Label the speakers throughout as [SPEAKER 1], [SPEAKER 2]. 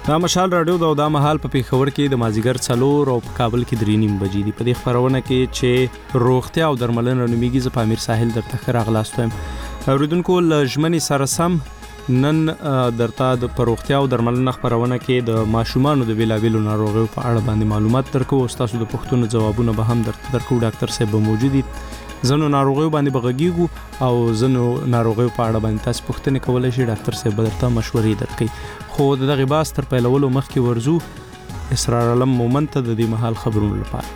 [SPEAKER 1] دا مشال رادیو دا مهال په پیښور کې د مازیګر 4 او په کابل کې 3:30 بجې دي. په دې خبرونه کې چې روغتیا او درملنه نومیږي ز په امیر ساحل درته خیر اغلاستم. اوریدونکو لجمنی سره سم نن درته د روغتیا او درملنه خبرونه کې د ماشومانو د بیلابیلو ناروغیو په اړه باندې معلومات درکو او تاسو د پښتون جوابونه به هم درکو. ډاکټر صاحب موجود دي. زنو ناروغیو باندې بغږیږو او زنو ناروغیو په اړه باندې تاسو پوښتنه کولای شئ. ډاکټر صاحب درته مشورې درکړي. خو دغه باس تر پیلولو مخکې ورزو اسرار علم مومن ته د دې محل خبرونه لپاره.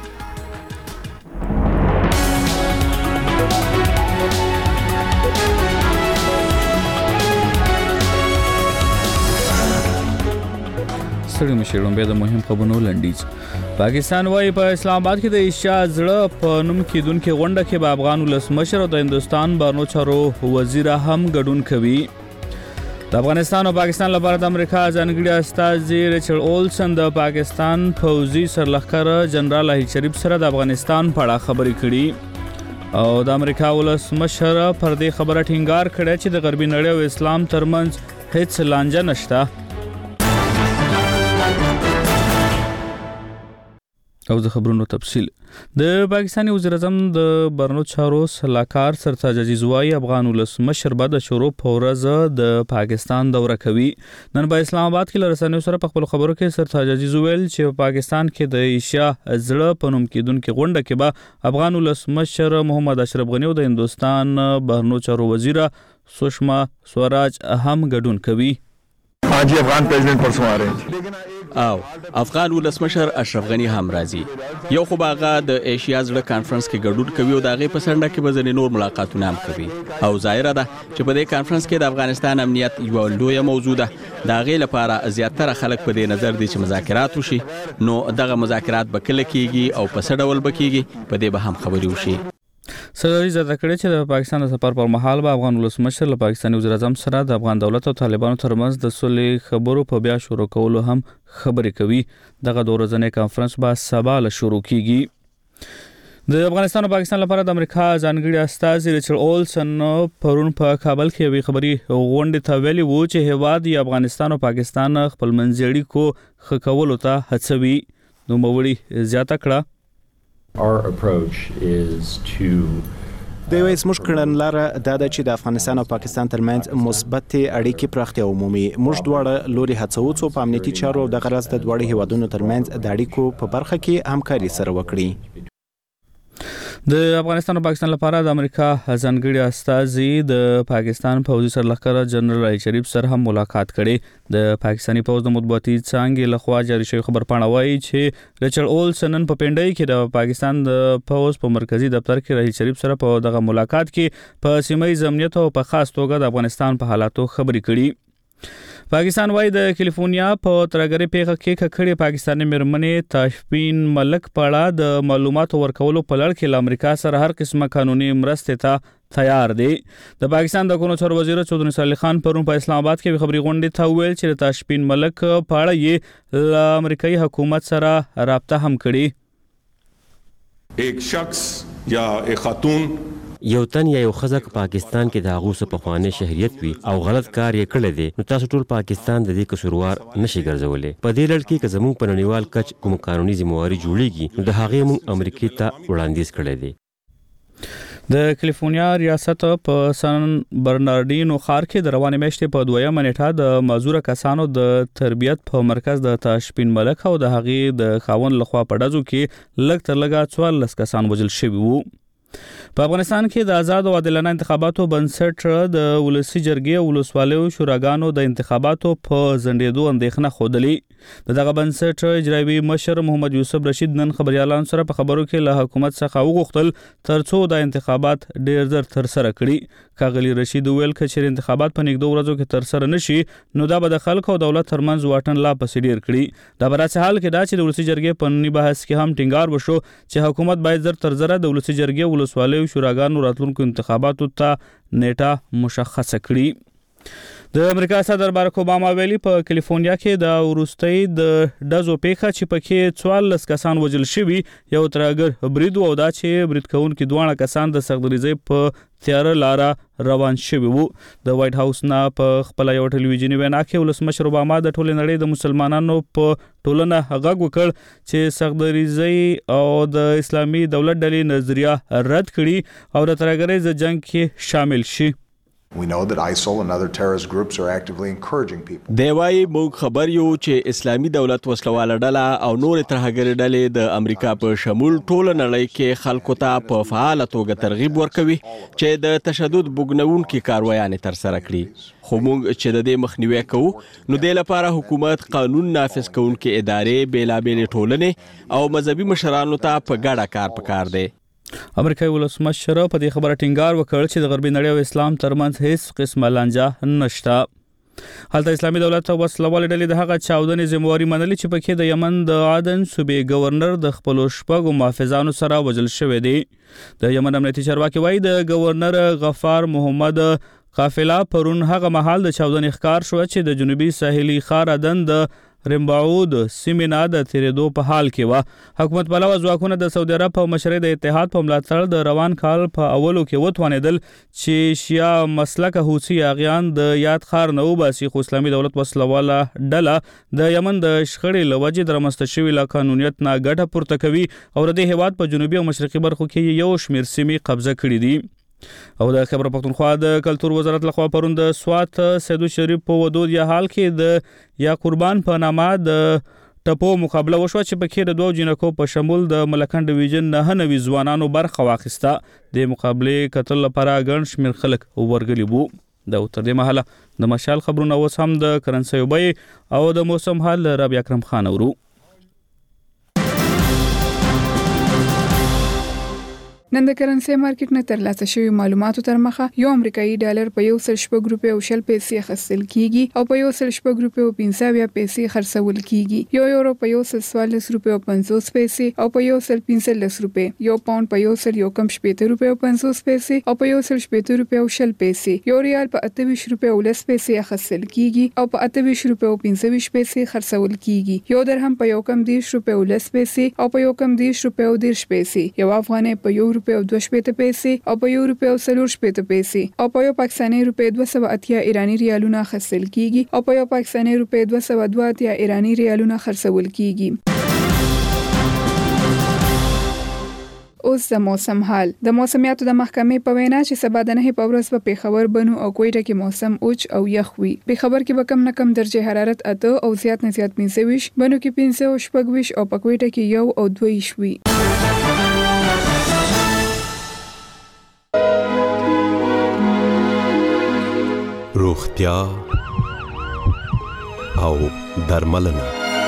[SPEAKER 2] سړی مشرون به د مهم خبرونو لنډیز. پاکستان وايي په اسلام آباد کې د ایشیا زړه په نوم کېدونکو غونډه کې به افغان ولسمشر او د هندستان بهرنیو چارو وزیر هم ګډون کوي. د افغانستان او پاکستان لپاره د امریکا ځانګړي استازي ریچارډ اولسن د پاکستان پوځي سرلښکر جنرال احمد شریف سره د افغانستان په اړه خبرې کړي او د امریکا ولسمشر پر دې خبره ټینګار کړی چې د غربي نړۍ او اسلام ترمنځ هیڅ لانجه نشته. او د خبرونو تفصیل. د پاکستاني وزیر اعظم د بهرنیو چارو سلاکار سرتاج عزیز وايي افغان ولسمشر بعد شروع په ورځ د پاکستان دوره کوي. نن په اسلام آباد کې لرسنیو سره په خپل خبرو کې سرتاج عزیز ویل چې په پاکستان کې د ایشیا زړه په نوم کېدونکو غونډه کې به افغان ولسمشر محمد اشرف غنی او د هندستان بهرنیو چارو وزیر سشما سوراج هم ګډون کوي.
[SPEAKER 3] आज افغان پریزیدنت پرسوں آ رہے ہیں
[SPEAKER 4] او افغان ولسمشر اشرف غنی هم راځي. یو خو باغه د ایشیا زړه کانفرنس کې ګډون کوي او دغه په سنډه کې به ځنې نور ملاقاتونه هم کوي او ظاهره ده چې په دې کانفرنس کې د افغانستان امنیت یو لوی موضوع ده. دغه لپاره زیاتره خلک په دې نظر دي چې مذاکرات وشي. نو دغه مذاکرات به کله کیږي او په څه ډول به کیږي په دې به هم خبرې وشي.
[SPEAKER 2] سرحدي زده کړې چې د پاکستان د سفر پر مهال به افغان ولسمشر له پاکستاني وزیر اعظم سره د افغان دولت او طالبانو ترمنځ د صلح خبرو په بیا شروع کولو هم خبرې کوي. دغه د ورځنی کانفرنس به سبا له شروع کیږي. د افغانستان او پاکستان لپاره د امریکا ځانګړي استازي ریچارډ اولسن پرون په کابل کې یوې خبري غونډې ته ویلي وو چې هیواد یې افغانستان او پاکستان خپل منځي اړیکو ښه کولو ته هڅوي. نوموړي زیاته کړه
[SPEAKER 5] Our approach is to
[SPEAKER 6] د وایس موږ کړنلاره دا د چې د افغانستان او پاکستان ترمنځ مثبت اړیکې پراختیا عمومي موږ دواړه لوري هڅو څو په امنیتي چارو د غرض د دواړو هیوادونو ترمنځ د اړیکو په برخه کې همکاري سره وکړي. د افغانستان او پاکستان لپاره د امریکا ځانګړي استازي د پاکستان پوځي سرلښکر جنرال احمد شریف سره هم ملاقات کړي. د پاکستاني پوځ د مطبوعاتي څانګې لخوا جاري شوی خبر پاڼه وايي چې ریچارډ اولسن نن په پنډۍ کې د پاکستان د پوځ په مرکزی دفتر کې احمد شریف سره په دغه ملاقات کې په سیمه ییز امنیت او په خاص توګه د افغانستان په حالاتو خبرې کړي. پاکستان وايي د کیلیفورنیا په ترګری پیښه کې ککړې پاکستاني مرمنې تاشفین ملک پاړه د معلوماتو ورکولو په لړ کې له امریکا سره هر قسمه قانوني مرستې ته تیار دی. د پاکستان د قانون چارو وزیر چودھری صالح خان پرون په اسلام آباد کې خبري غونډې ته ویل چې تاشفین ملک پاړه یې له امریکایي حکومت سره رابطه هم کړي.
[SPEAKER 3] ایک شخص یا ایک خاتون
[SPEAKER 7] یو تن یا یو خزه پاکستان کې د هغو څه پخوانی شهریت وي او غلط کار یې کړی دی نو تاسو ټول پاکستان د دې قصوروار نشي ګرځولای. په دې لړ کې که زموږ په نړیوال کچ کوم قانوني ذمہواري جوړیږي نو د هغې موږ امریکې ته وړاندیز کړی دی.
[SPEAKER 2] د کیلیفورنیا ریاست په سان برنارډینو ښار کې د روانې میاشتې په 2 نیټه د معذور کسانو د تربیت په مرکز د تاشفین ملک او د هغې د خاوند لخوا په ډزو کې لږ تر لږه 14 کسان وژل شوي وو. په افغانستان کې د آزاد او عادلانه انتخاباتو بنسټ د ولسی جرګې او ولسوالیو شوراګانو د انتخاباتو په ځنډېدو اندېښنه ښودلې. دغه بنسټ اجرایي مشر محمد یوسف رشید نن خبريالانو سره په خبرو کې له حکومت څخه وغوښتل ترڅو د انتخابات ډېر زر تر سره کړي. کاغلی رشید ویل چې انتخابات په نږدې ورځو کې تر سره نشي نو دا به د خلکو او دولت ترمنځ واټن لا پسې ډېر کړي. دا به راځي حال کې دا چې د ولسی جرګې په نړۍ بحث کې هم ټینګار وشو چې حکومت باید زر تر زره د ولسی جرګې ولسوالیو شوراګانو راتلونکو انتخاباتو ته نیټه مشخصه کړي. د امریکا صدر بارک اوباما ویلي په کالیفورنیا کې د وروستۍ د ډزو پیښه چې پکې 14 کسان وژل شوي یو ترهګر برید او دا چې برید کوونکي دوه کسان د سغدریزي په تیار لاره روان شوي وو. د وایټ هاوس نه په خپل یو ټلویزیونی وینا کې ولسمشر اوباما د ټولې نړۍ د مسلمانانو په ټولنه غږ وکړ چې سغدریزي او د اسلامي دولت ډلې نظریه رد کړي او د ترهګرۍ جنگ کې شامل شي.
[SPEAKER 8] We know that ISIL and other terrorist groups are actively encouraging people.
[SPEAKER 4] دی وايي موږ خبر یو چې اسلامي دولت وسلواله ډله او نور ترهګر ډلې د امریکا په شمول ټول نړۍ کې خلکو ته په فعال توګه ترغیب ورکوي چې د تشدد بوګنونکو کاروایانې تر سره کړي. خو موږ چې د دې مخنیوي کوو نو د لپاره حکومت قانون نافذ کوونکې ادارې بیلابېل ټولنې او مذهبي مشرانو ته په ګډه کار پکار دی.
[SPEAKER 2] امریکایي ولسمشر په دې خبره ټینګار وکړ چې د غربي نړۍ او اسلام ترمنځ هیڅ قسمه لانجه نشته. هلته اسلامي دولت وسلوال ډلې د هغه چاودنې ذمہواری منلې چې پکې د یمن د عدن صوبې گورنر د خپل شپږو محافظانو سره وژل شوی دی. د یمن امنیتي چارواکي وایي د گورنر غفار محمد قافله پرون هغه مهال د چاودنې ښکار شو چې د جنوبي ساحلي ښار عدن د رمباود سیمه د تیرېدو په حال کې و. حکومت پلوه ځواکونه د سعودي عرب او مشرۍ د اتحاد په ملاتړ د روان کال په اولو کې وتوانېدل چې شیا مسلک حوثي اغیان د یاد ښار نه وباسي. خو اسلامي دولت وسلواله ډله د یمن د شخړې له وجې د رامنځته شوي له قانونیت نه ګټه پورته کوي او د دې هیواد په جنوبي او مشرقي برخو کې یو شمېر سیمې قبضه کړې دي. او د خیبر پختونخوا د کلتور وزارت لخوا پرون د سوات سیدو شریف په ودود یا حال کې د یا قربان په نامه د ټپو مقابله وشوه چې پکې د دوه جنکو په شمول د ملکان ډیویژن 9 ځوانانو برخه واخیسته. د مقابله کتل لپاره ګڼ شمېر خلک ورغلي وو. د تر دې مهاله د مشال خبرونه اوس هم د کرنسي بیې او د موسم حال رابعه اکرم خان اورو.
[SPEAKER 9] نن د کرنسي مارکیټ نه ترلاسه شوی معلوماتو تر مخه یو امریکایي ډالر په 1.4 روپیو او 0 پیسې خرڅل کیږي او په 1.4 روپیو او 50 پیسې خرڅول کیږي. یو یورو په 1.44 روپیو او 50 پیسې او په 1.45 روپیو. یو پاوند په 1.17 روپیو او 50 پیسې او په 1.17 روپیو او 0 پیسې. یو ریال په 28 روپیو او 10 پیسې خرڅل کیږي او په 28 روپیو او 25 پیسې خرڅول کیږي. یو درهم په 1.10 روپیو او 10 پیسې او په 1.10 روپیو او 10 پیسې. یو افغانۍ په 1 روپیو 2 پیسې او په 1 روپیو 4 پیسې او په یو پاکستاني روپیه 280 ایرانی ریالونه خرڅل کیږي او په یو پاکستاني روپیه 282 ایرانی ریالونه خرڅول کیږي. اوس د موسم حال. د موسمیاتو د محکمې په وینا چې سبا د 9 په ورځ په پیښور بنو او کوټه کې موسم اوچ او یخ وي. پیښور کې به کم نه کم درجه حرارت 8 او زیات نه زیات 25، بنو کې 15 او 16 او په کوټه کې 1 او 2 وي.
[SPEAKER 10] روغتیا او درملنه.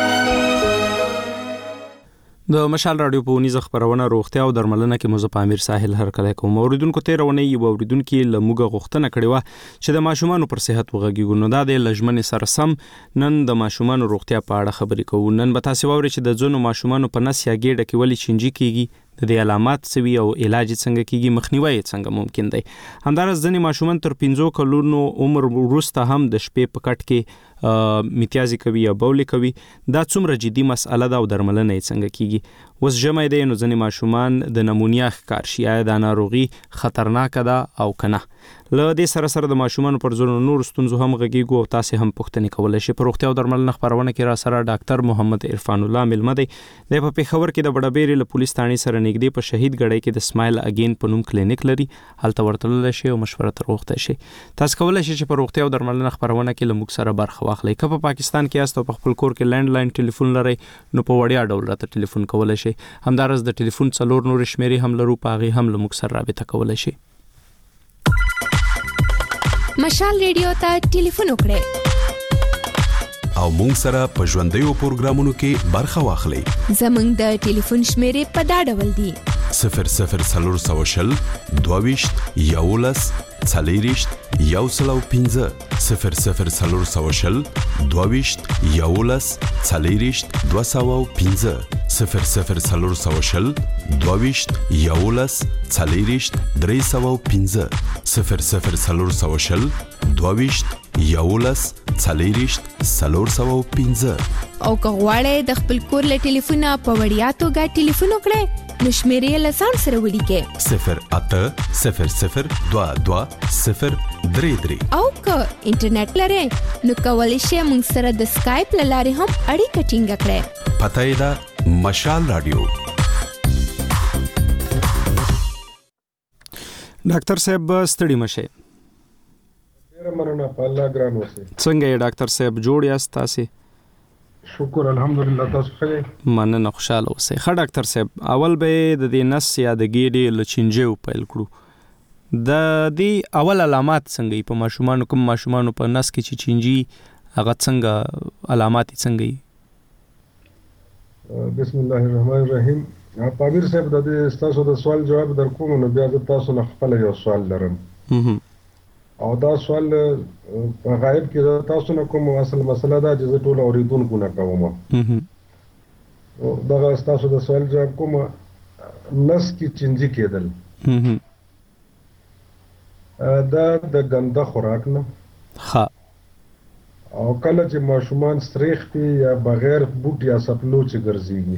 [SPEAKER 1] د مشال رادیو په ونیزه خبرونه روغتیا او درملنه کې مزه پامیر ساحل هرکله کوم اوریدونکو ته رونه یو اوریدونکو لموګه غوښتنه کړې و چې د ماشومان پر صحت وغږیږو. نو دا د لجمن سره سم نن د ماشومان روغتیا په اړه خبرې کوو. نن به تاسو واورئ چې د ځونو ماشومان په نس یا ګېډه کې ولې چینجی کیږي، د دې علامات سوي او علاج څنګه کیږي، مخنیوي څنګه ممکن دی. همدارس ځنې ماشومان تر 15 کلونو عمر وروسته هم د شپې په کټ کې میتیازي کوي یا بول کوي. دا څومره جدي مسأله ده او درملنه یې څنګه کیږي. اوس جمع دی نو ځنې ماشومان د نمونیا ښکار شي، آیا دا ناروغي خطرناکه ده او کنه. له دې سره سره د ماشومان پر ځینو نور ستونزو هم غږیږو او تاسو هم پوښتنه کولای شئ. په روغتیا او درملنه خبرونه کې را سره ډاکټر محمد عرفان الله ملمه دی. د په پیښور کې د بډابېری له پولیس ثانې سره نږدې په شهید ګړی کې د سمایل اگین په نوم کلینیک لري. هلته ورتلل شي او مشوره تر وخته شي. تاسو کولای شئ چې په روغتیا او درملنه خبرونه کې له موږ سره برخه واخلئ. که په پاکستان کې یاست او په خپل کور کې لینډ لاین ټلیفون لرئ نو په وړیا ډول راته ټلیفون کولای شئ. همدارس د ټلیفون 4 نور شمیرې هم لرو، په هغه هم له موږ سره رابطه کولای شئ.
[SPEAKER 11] مشال ریډیو ته ټلیفون وکړئ
[SPEAKER 10] او مونږ سره په ژوندیو پروګرامونو کې برخه واخلئ.
[SPEAKER 11] زمونږ د ټلیفون شمیرې په دا ډول دي:
[SPEAKER 10] 0040 22 11 40 115 0040 22 11 40 215 0040 22 11 40 315 0040 22 11 40 315
[SPEAKER 11] او که غواړئ د خپل کور له ټلیفونه په وړیا توګه ټلیفون وکړئ نو شمیرې له ځان سره ولیکئ
[SPEAKER 10] 0800220333
[SPEAKER 11] او که انټرنیټ لرئ نو کولی شئ موږ سره د سکایپ له لارې هم اړیکه ټینګه کړئ.
[SPEAKER 10] پته یې ده مشال رادیو.
[SPEAKER 1] ډاکټر صاحب ستړي مشه.
[SPEAKER 12] ډیره مننه په الله ګران اوسئ.
[SPEAKER 1] څنګه یې ډاکټر صاحب جوړ یاست تاسو؟
[SPEAKER 12] شکر الحمدلله تاسو ښه یې؟
[SPEAKER 1] مننه خوشاله اوسئ. ښه ډاکټر صاحب اول به د دې نس یا د ګیډې له چینجیو پیل کړو. د دې اول علامات څنګه په ماشومان کوم ماشومان په نس کې چې چینجی هغه څنګه علامات څنګه وي؟
[SPEAKER 12] بسم الله الرحمن الرحیم. پامیر صاحب د دې تاسو د سوال جواب درکوم نو بیا تاسو نه خپل یو سوال لرم. او دا سوال په غایب کې تاسو نه کوم اصل مسله دا چې ټول اوریدونکو نه کوم. دا تاسو د سوال جواب کوم نس کې چینجی کېدل. دا د ګنده خوراک نه
[SPEAKER 1] ها
[SPEAKER 12] او کله چې ماشومان استریخ پی یا بغیر بوټ یا سپلو چې ګرځيږي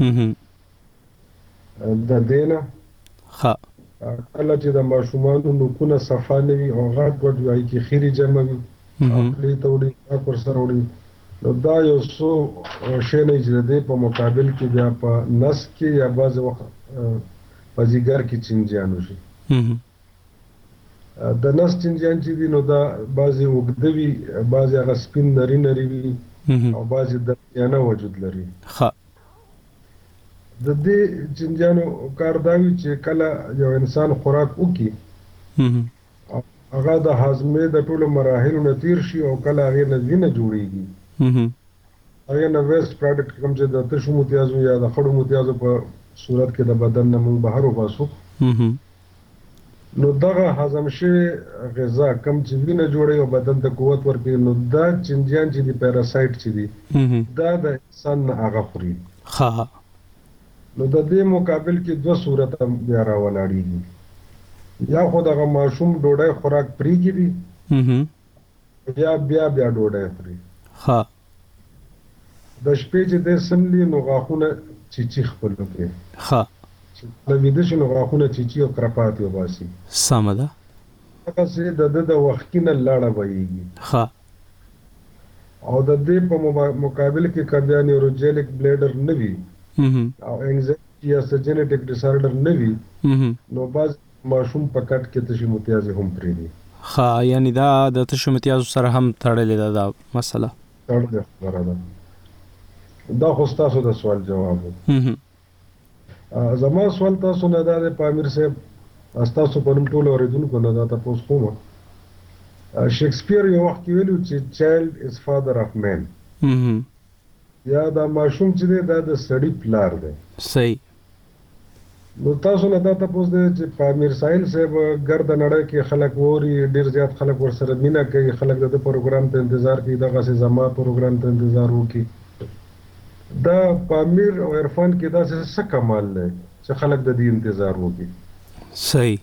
[SPEAKER 12] د دینه
[SPEAKER 1] ها
[SPEAKER 12] کله چې د ماشومان نوکونه صفا نه وي او غاټ وډ وای کی خيري جمع وي خپل توړي پر سر وړي نو دا یو څو شی نه چې د په مقابل کې بیا په نس کې یا بعض وخت په ځیګر کې چینجیانو شي. د نس چینجیان چې دي نو دا بعضي وګدوي بعضي هغه سپین نری نری وي او بعضي درمیانه وجود لري.
[SPEAKER 1] ها
[SPEAKER 12] د دې چینجیانو کار دا وي چې کله یو انسان خوراک وکړي هغه د هاضمې د ټولو مراحلو نه تیر شي او کله هغه نه وینه جوړیږي هغه نه ویسټ پروډکټ کوم چې د تشو متیازو یا د خړو متیازو په صورت کې د بدن نه موږ بهر وباسو نو دغه هضم شوی غذا کم چې وینه جوړي او بدن ته قوت ورکړي نو دا چینجیان چې دي پیراسایت چې دي دا د انسان نه هغه خوري.
[SPEAKER 1] ها
[SPEAKER 12] نو د دې مقابل کې دوه صورت بیا راولاړېږي. یا خو دغه ماشوم ډوډۍ خوراک پرېږدي دي یا بیا ډوډۍ خوري.
[SPEAKER 1] ها
[SPEAKER 12] د شپې چې د سملي نو غاښونه چیچی خپل کوي.
[SPEAKER 1] ها
[SPEAKER 12] د ویده شنو غاښونه چیچی او کرپات وباسي.
[SPEAKER 1] سمه ده.
[SPEAKER 12] هغه چې د وخت کې نه لاړه وایي.
[SPEAKER 1] ها
[SPEAKER 12] او د دې په مقابل کې کبیا نیوروجینیک بلیډر نه وي او انزایټي یا جینیټک ډیسارډر نه وي نو باز ماشوم په کټ کې تشي متیازي هم پرې دي.
[SPEAKER 1] ها یعنی دا د تشو متیازو سره هم تړلې ده دا مسله.
[SPEAKER 12] تړلې خبره ده. دا خو تاسو د سوال جواب و. زما سوال تاسو نه ده پامیر صاحب تاسو په نوم ټول اوریدونکو نه دا تاسو کوم شکسپیر یو وخت ویلو چې چایلډ از فادر اف مین یا دا ماشوم چې دا د سړی پلار دی.
[SPEAKER 1] صحیح.
[SPEAKER 12] نو تاسو نه دا تاسو چې پامیر ساحل صاحب ګرد نړۍ کې خلک ووري ډیر زیات خلک ورسره مینا کوي خلک د پروګرام ته انتظار کوي دغه سه زما پروګرام ته انتظار وکي. دا پامیر او عرفان کې دا څه کمال دی چې خلک د دې انتظار وکي.
[SPEAKER 1] صحیح.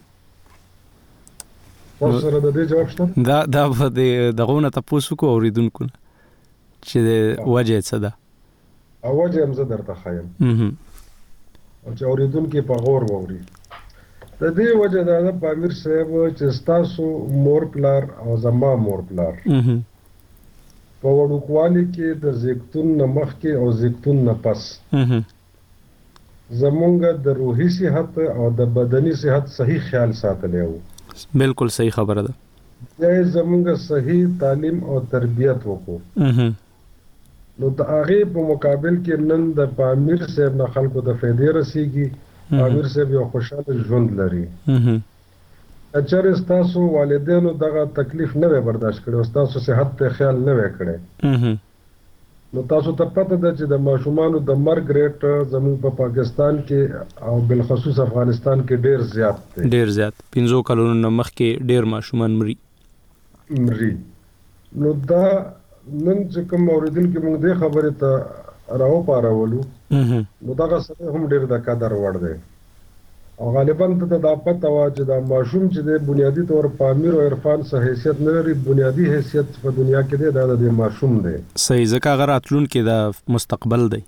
[SPEAKER 12] تاسو سره د دې جواب شته؟
[SPEAKER 1] دا دغه نه تاسو کو اوریدونکو چې وجه څه ده؟
[SPEAKER 12] وجه هم زه درته خایم او چې اوریدونکو په غور ووري. د دې وجه دا ده پامیر صاحب چې تاسو مور پلار او زما مور پلار په وړوکوالي کې د زیږون نه مخکې او زیږون نه پس زمونږ د روحي صحت او د بدني صحت صحیح خیال ساتلی وو.
[SPEAKER 1] بالکل صحیح خبره ده.
[SPEAKER 12] یا زمونږ صحیح تعلیم او تربیت وکړو نو د هغه په مقابل کې نن د پامیر صاحب نه خلکو د فائدې رسیږي. پامیر صاحب یو خوشاله ژوند لري. اچره تاسو والدینو دغه تکلیف نه برداشت کړو تاسو صحت ته خیال نه وکړي نو تاسو ته پته ده چې د ماشومانو د مرګ ریټ زموږ په پاکستان کې او بالخصوص افغانستان کې ډیر زیات دی.
[SPEAKER 1] ډیر زیات 15 کلونو مخکې ډیر ماشومان مري.
[SPEAKER 12] نو دا نن چې کوم اوریدونکو موږ د خبرې ته راو پارولو نو دا سره هم ډیر د قدر وړ دی او غالبا ته دا پته وا چې دا ماشوم چې د بنیادی طور په امیر او عرفان سره حیثیت نه لري، بنیادی حیثیت په دنیا کې دی دا د ماشوم دی.
[SPEAKER 1] صحیح، ځکه هغه راتلونکي د مستقبل دی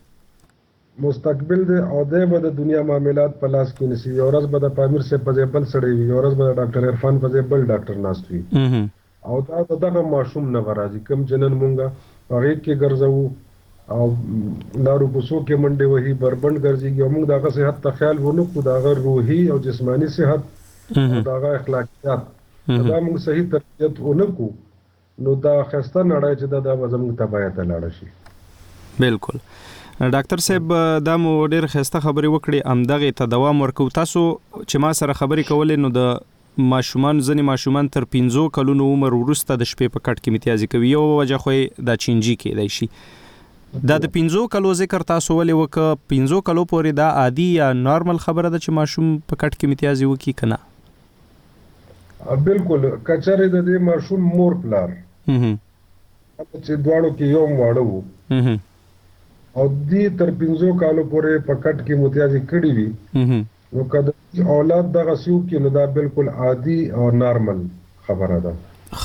[SPEAKER 12] او د دنیا معاملات په لاس کې نسی. یو ورځ به د پامیر سره په بل سړی وي، یو ورځ به د ډاکټر عرفان په بل ډاکټر ناست وي او دا دغه ماشوم نه راځي کوم جنن مونږه هغه کې ګرځو او لارو کوڅو کې منډه وهي بربند ګرځي او موږ دغه صحت ته خیال ونه کو، دغه روحي او جسمانی صحت او دغه اخلاقیات دا موږ صحیح تربیت ونه کو نو دا خسته نړۍ چې دا زموږ تبعیت لاړ شي.
[SPEAKER 1] بالکل ډاکټر صاحب دا مو ډېر خسته خبرې وکړې، امدغه ته دوام ورکو. تاسو چې ما سره خبرې کولې نو د ماشومان ځنې ماشومان تر 15 کلونو عمر وروسته د شپې په کټ کې امتیازي کوي، یو وجه خو دا چینجی کېدای شي. دا د 15 کلو ذکر تاسو ولې وکړه؟ 15 کلو پورې دا عادي یا نارمل خبره ده چې ماشوم په کټ کې امتیازي وکړي کنه؟
[SPEAKER 12] بالکل کچره د دې ماشوم مور پلار چې دواړو کې یو واړو او دې تر 15 کالو پورې په کټ کې امتیازي کړی وي نو کله اولاد دغه سیو کې نو دا بالکل عادي او نارمل خبره ده.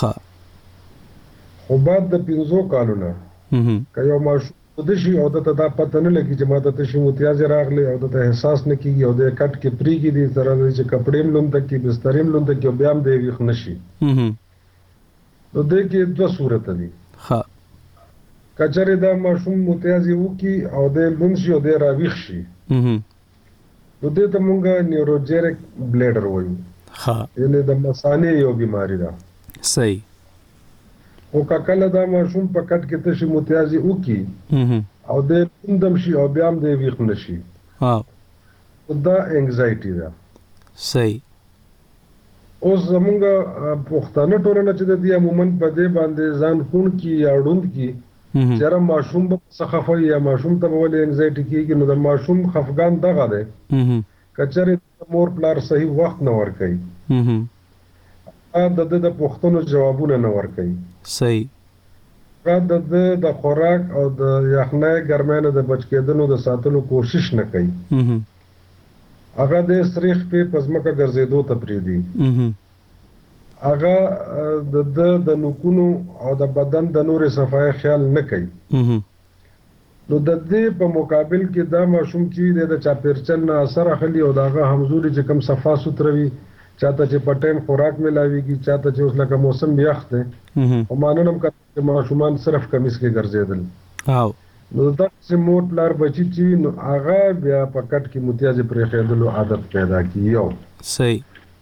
[SPEAKER 12] خو بعد د 15 کالو نه که یو ماشوم د شي او د دا پته نه لګي چې ماته ته شي امتیازي راغلی او د احساس نه کیږي او د کټ کې پریږي دي سره چې کپړې ملون تک کې بسترې ملون تک کې بیا هم دی ویخ نشي نو د کې دوه صورت دي. کچره دا ماشوم امتیازي وکي او د لون شي او د راويخ شي نو دې ته مونږه نیوروجیرک بلیډر وایو یعنی د مثانې یو بیماری ده.
[SPEAKER 1] صحیح.
[SPEAKER 12] او کله دا ماشوم په کټ کې تشي امتیازي وکي او د لوندم شي او بیا هم د ویخ نشي دا انگزایټي ده.
[SPEAKER 1] صحیح.
[SPEAKER 12] اوس زمونږ پښتانه ټولنه چې د دې عموما په دې باندې ځان خون کی یا ډوند کی چېرې ماشوم په څخه یا ماشوم ته ولې انگزایټي کیږي نو د ماشوم خفګان دغه ده کچره مور پلار صحیح وخت نه ورکوي د پښتنو جوابونه نه ورکوي.
[SPEAKER 1] صحیح.
[SPEAKER 12] د خوراک او د یخنۍ ګرمۍ د بچ کېدلو د ساتلو کوشش نه کوي، هغه د سریخ په پزماکه ګرځېدو ته پریږدي، هغه د نوکونو او د بدن د نورې صفای خیال نه کوي. نو د دې په مقابل کې دا ماشوم چې د چاپیرچل نه اثر اخلي او دغه همزوري چې کم صفا سوتروي چاته چې په ټایم خوراک ملاويږي چاته چې اوس لکه موسم یخ دی او ماننم کته ماشومان صرف کمیس کې ګرځیدل نو دا چې مور پلار بچی چې نو هغه بیا په کټ کې امتیازي پرې خېدلو عادت پیدا کیو.
[SPEAKER 1] صحیح.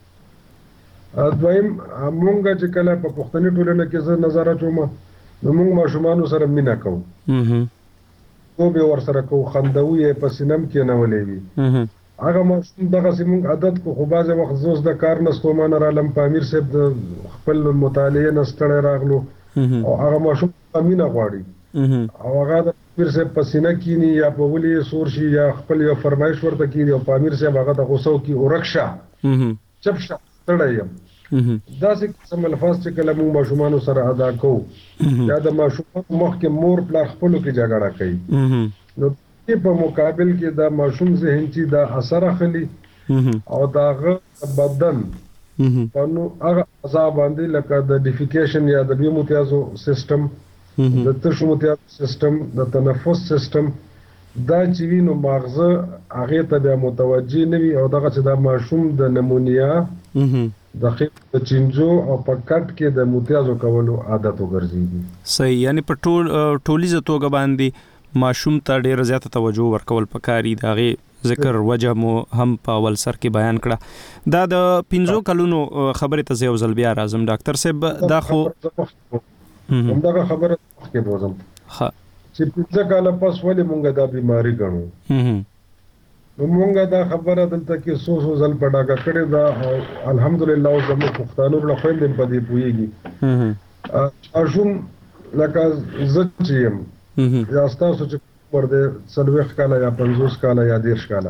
[SPEAKER 12] دویم مونږ چې کله په پښتني ټولنه کې زه نظر اچوم نو مونږ ماشومان سره مینا کوو نو به ور سره کوو خندوي په سینم کې نه ولېږي هغه ماشوم دغه سیمون عادت کو خو بازه وخت زوس د کار نستومان را لم پامیر صاحب د خپل مطالعه نستړی راغلو او هغه ماشوم امینه غواړي او هغه د پیر صاحب پسینه کینی یا په ولي سور شي یا خپل یو فرمایش ورته کینی او پامیر صاحب هغه د غوسو کی اورکشا چپشا تړایم دا څه قسم الفاظ چې کله موږ ماشومان سره ادا کوو یا د ماشوم مخ کې مور پلار خپل کې جګړه کوي نو په مقابل کې دا ماشوم ذهن چې دا اثر اخلي او داغه بدن په نو هغه عذاب باندې لکه د ډیفیکیشن یا د بیومتیازو سیستم د تشومتیازو سیستم د تنفس سیستم دا چې وینو مغزه هغه ته بیا متوجي نه وي او دغه چې دا ماشوم د نمونیا د خېټ د چینجو او په کټ کې د متیازو کولو عادت وګرځي.
[SPEAKER 1] صحیح. یعنی په ټولیزه توګه باندې ماشوم ته ډیر زیاته توجه ورکول پکاري. دغه ذکر وجه مو هم په اول سر کې بیان کړه. دا د 15 کلونو خبره ته یو ځل بیا راځم ډاکټر صاحب دا خو
[SPEAKER 12] همدغه خبره کې بوزم چې 15 کاله پس ولې مونږه دا بیماری ګڼو نو مونږه دا خبره دلته کې سو ځل پډاګه کړې دا او الحمدلله زموږ پښتانه له خويندې په دې پويږي. اشوم لکه زچیم یا تاسو چې عمر دی 40 کاله یا 50 کاله یا 10 کاله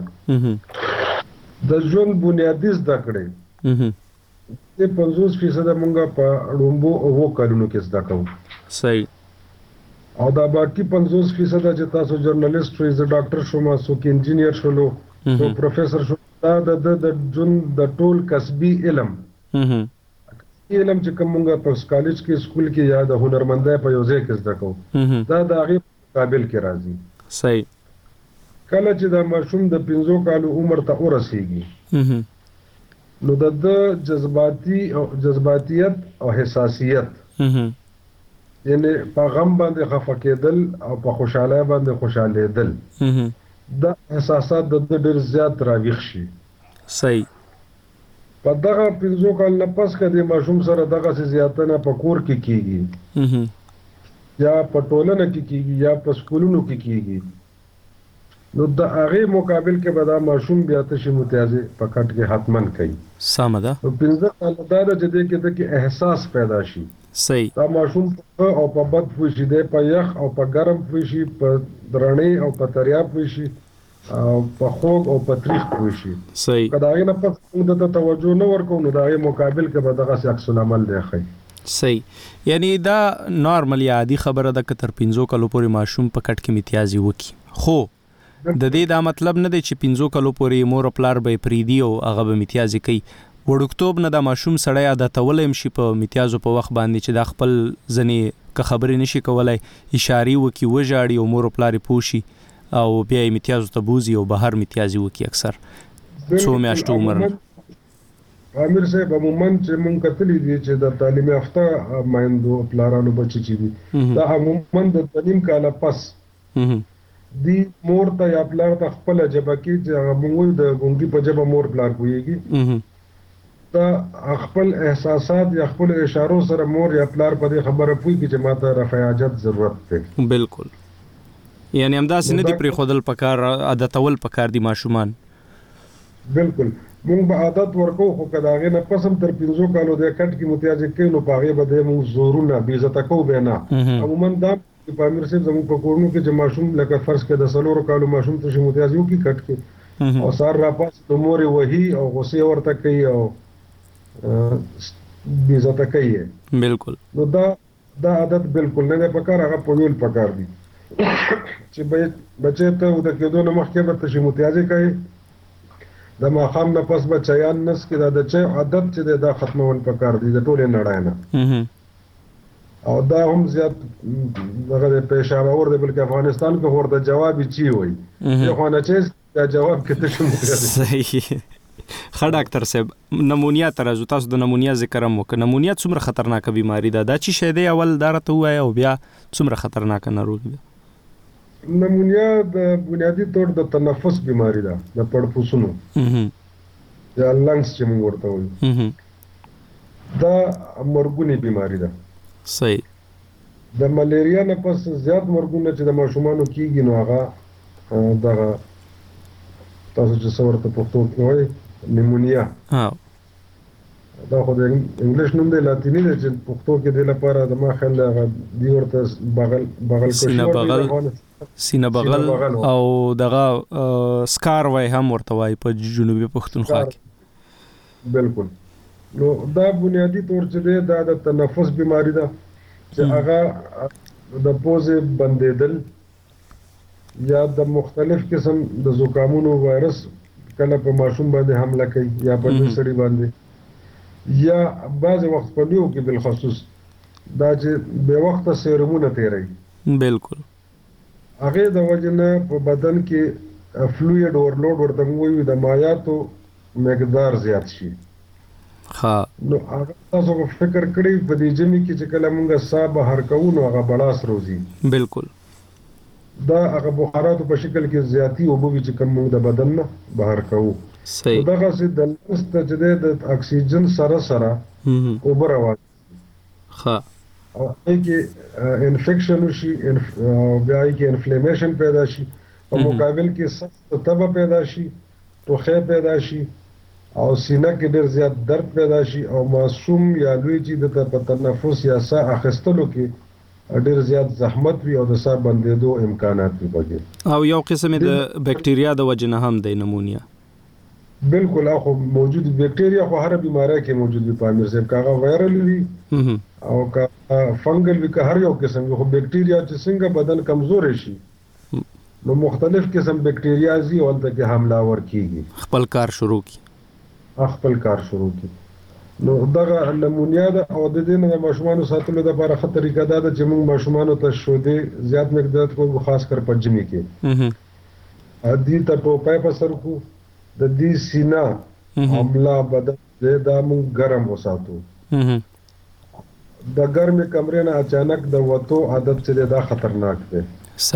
[SPEAKER 12] د ژوند بنیادی زده کړې د 50% مونږه په لومبو او کارونو کې زده کوو
[SPEAKER 1] صحیح
[SPEAKER 12] او دا باقي 50% چې تاسو جرنالست شوي زه ډاکټر شوم څوک انجینیر شولو څوک پروفیسور شو دا د ژوند د ټول کسبي علم علم چې کوم مونږه په کالج کې سکول کې یا د هنرمندۍ په یو ځای کې زده کوو دا د هغه قابل کې راځي
[SPEAKER 1] صحیح
[SPEAKER 12] کله چې د ماشوم د 15 کالو عمر ته ورسیږي نو د جذباتیت او حساسیت یعنی په غم باندې خفه کېدل او په خوشاله باندې خوشالیدل د احساسات د ډېر زیات راویښ شي
[SPEAKER 1] صحیح
[SPEAKER 12] په دغه 15 کال نه پس کده ماشوم سره دغه زیاتنه په کور کې کیږي یا په ټولنه کې کیږي یا په سکولونو کې کیږي نو د هغه مقابل کې به دا ماشوم بیا تشي متیازه په کټ کې حتمن کوي
[SPEAKER 1] سم ده
[SPEAKER 12] نو 15 کال دا د دې کې احساس پیدا شي
[SPEAKER 1] صحیح
[SPEAKER 12] دا ماشوم او په بد فوشي دی په یخ او په ګرم فوشي په درنې او په تریاب فوشي او په خوږ او په تریخ فوشي
[SPEAKER 1] صحیح
[SPEAKER 12] کدا یې نه پس د توجه نه ورکو نو دا یې مقابل کې به دغه عکس العمل دی خي
[SPEAKER 1] صحیح یعنی دا نارمل یا عادي خبره ده که تر 15 کلو پورې ماشوم په کټ کې امتیازي وکي خو د دې دا مطلب نه دی چې 15 کلو پورې مور پلار به پریدي او هغه به امتیازي کوي وړوکتوب نه د ماشوم سړی عادتول هم شي په امتیازو په وخت باندې چې د خپل ځنې که خبرې نشي کولای اشاري وکي وژاړي او مور پلار پوشي او بیا امتیازو ته بوزي او بهر امتیازي وکي اکثر څو میاشتو عمر
[SPEAKER 12] امیر صاحب عموما چې مونږ کتلی دي چې د تعلیم یافته مایندو پلارانو بچی چې دي دا عموما د تعلیم کاله پس دی مور ته یا پلار ته خپل جبه کې چې موږ د ګونګي په جبه مور پلار کویږي دا خپل احساسات یا خپل اشارو سره مور یا پلار په دې خبره پوي چې ماته رفع حاجت ضرورت دی
[SPEAKER 1] بالکل یعنی همداسې نه دی پرې خودل پکار عادتول پکار دي ماشومان
[SPEAKER 12] بالکل مونږ به عادت ورکو خو کداغه نه پسم تر 15 کالو د کټ کې متیازه کینو پاغه به د مونږ زورونه بي عزت کو به نه عموما دا په امیر صاحب زموږ په کورونو کې چې ماشوم لکه فرض کې د سلور کالو ماشوم ته متیازه یو کې کټ کې او سار را پاس د مور وਹੀ او غصه ورته کوي او بي عزت کوي
[SPEAKER 1] بالکل
[SPEAKER 12] نو دا عادت بالکل نه پکار هغه په ویل پکار دي چې بچي ته د کېدو نه مخکې به ته متیازه کوي د ماخام نه پس به چایان نس کې د چای عادت چې دا ختمول پکار دي د ټولې نړۍ نه او دا هم زیات دغه پېښه اور دی بلکې افغانستان کې اور د جوابي چی وي خو نه چې دا جواب کې ته شمو
[SPEAKER 1] صحیح خا ډاکټر صاحب نمونیا ترازو تاسو د نمونیا ذکر هم وکړه نمونیا څومره خطرناک بیماری ده دا چې شه دی اول دارته وای او بیا څومره خطرناک ناروغي ده
[SPEAKER 12] نمونیا د بنیادی طور د تنفس بیماری ده د پړپوسونو یا لنګز چې موږ ورته وایو دا مرګونی بیماری ده
[SPEAKER 1] صحیح
[SPEAKER 12] د ملیریا نه پس زیات مرګونه چې د ماشومانو کیږي نو هغه دغه تاسو چې څورته پښتو کې وایي نیمونیا دا خو د انګلیش نوم دی لاتینی دی چې پښتو کې د لپاره د ما خیال هغه دی ورته بغل
[SPEAKER 1] سینه بغل او دغه سکار وای هم ورته وای په جنوبي پښتونخوا کې
[SPEAKER 12] بالکل نو دا بنیادی طور چې دا د تنفس بیماری ده چې هغه د پوزې بندیدل یا د مختلف قسم د زکامونو وایرس کله په ماشوم باندې حمله کوي یا په سړي باندې یا بعض وخت په نیو کې بل خصوص دا چې به وخت سیرومونه تیری
[SPEAKER 1] بالکل
[SPEAKER 12] هغه د وجنه په بدن کې فلوید اورلوډ ورته وایي د مایعاتو مقدار زیات شي نو هغه تاسو فکر کړئ په دې جمع کې چې کله موږ ساه بهر کوو نو هغه بلاس روزي
[SPEAKER 1] بالکل
[SPEAKER 12] دا هغه بخاراتو په شکل کې زیاتی او بوي چې کوم موږ د بدن نه بهر کوو
[SPEAKER 1] صحیح
[SPEAKER 12] دغه چې د لست د اکسیجن سره سره او بروا
[SPEAKER 1] ها
[SPEAKER 12] او کې انفیکشن شي بیا کې انفلیمیشن پیدا شي په مقابل کې سخت تبه پیدا شي توخه پیدا شي او سینه کې ډېر زیات درد پیدا شي او معصوم یا لوی چې د تنفس یا ساه اخیستلو کې ډېر زیات زحمت وي او د ساه بندېدو امکانات وي پکې.
[SPEAKER 1] او یو قسم د بکټریا د وجې نه هم د نمونیا
[SPEAKER 12] بالکل اخو موجود بکټریا خو هر بیماری کې موجود وي په امیر صاحب کاغه وایرل وي او کا فنګل وي که هر یو قسم خو بکټریا چې څنګه بدن کمزور شي نو مختلف قسم بکټریا زی ولته کې حمله ور کیږي
[SPEAKER 1] خپل کار شروع کی
[SPEAKER 12] نو دغه نمونیا د او د دې نه ماشومان ساتلو د لپاره خطر طریقه ده چې موږ ماشومان ته شودې زیات مقدار کو خاص کر پنجمی کې دې ته ټوپای په سر کو د دې سینا حمله بدن د موږ ګرم وساتو د ګرمه کمرې نه اچانک د وته عادت چې دا خطرناک دی.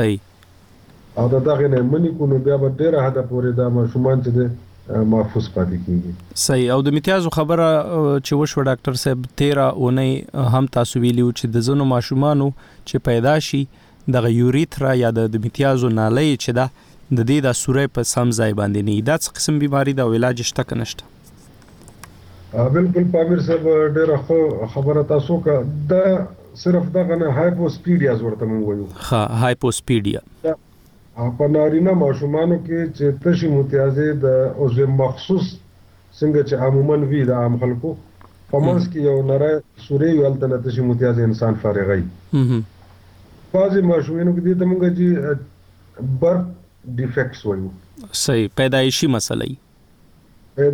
[SPEAKER 1] صحیح
[SPEAKER 12] او دغه نه منی کو نو بیا به ډیره حد پورې دا ماشومان چې محفوظ پاتې کیږي.
[SPEAKER 1] صحیح. او د امتیازو خبره چې وشو ډاکټر صاحب 13 اونۍ هم تاسو ویلو چې د زنو ماشومانو چې پیدا شي د یوریترا یا د امتیازو نالۍ چې دا د دې د سورې په سم ځای باندې نه دا څه قسم بیماری دا علاج شته کنه نشته؟
[SPEAKER 12] بالکل پامیر صاحب ډېر خبره تاسو کا دا صرف دغه نه هایپوسپیډیا ورته مونږ وایو.
[SPEAKER 1] ها هایپوسپیډیا
[SPEAKER 12] په نارینه ماشومانو کې چې تشي متیازې د عضو مخصوص څنګه چې عموما وی د عام خلکو په منځ کې یو نری سورې ولته نه تشي متیازې انسان فارغي بعضې ماشومانو کې دې ته مونږ چې برث ډیفیکټس وایو.
[SPEAKER 1] صحیح. پیدایشي مسله وي
[SPEAKER 12] په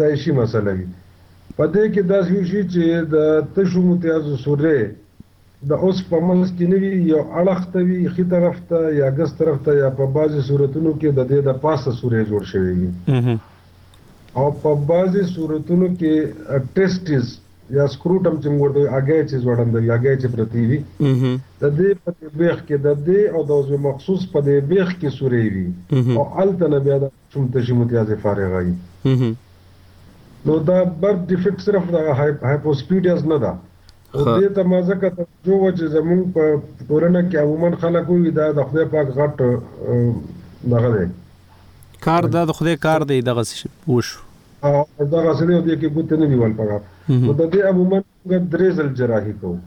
[SPEAKER 12] دې کې داسې شي چې د تشو متیازو سورې د اوس په منځ کې نه وي یو اړخ ته وي خې طرف ته یا ګس طرف ته یا په بعضې صورتونو کې د دې د پاسه سورې جوړ شوی وي او په بعضې صورتونو کې ټیسټیز یا سکروټم چې موږ ورته اګی چې ځوړندوي اګی چې پرتی وي د دې په بیخ کې د دې او د عضو مخصوص په دې بیخ کې سورې وي او هلته نه بیا د ماشوم تشي متیازې فارغه وي. نو دا برث ډیفیکټ صرف د هایپوسپیډیاز نه ده. دې ته مازه کته جو چې زمون په ټولنه کې عموما خلک وي دا د خدای پاک غټ دغه دی
[SPEAKER 1] کار دا د خدای کار دی دغه وشو
[SPEAKER 12] او دغه سره دې کې ګوت نه نیول پکار نو د دې عموما درېزل جراحي کوو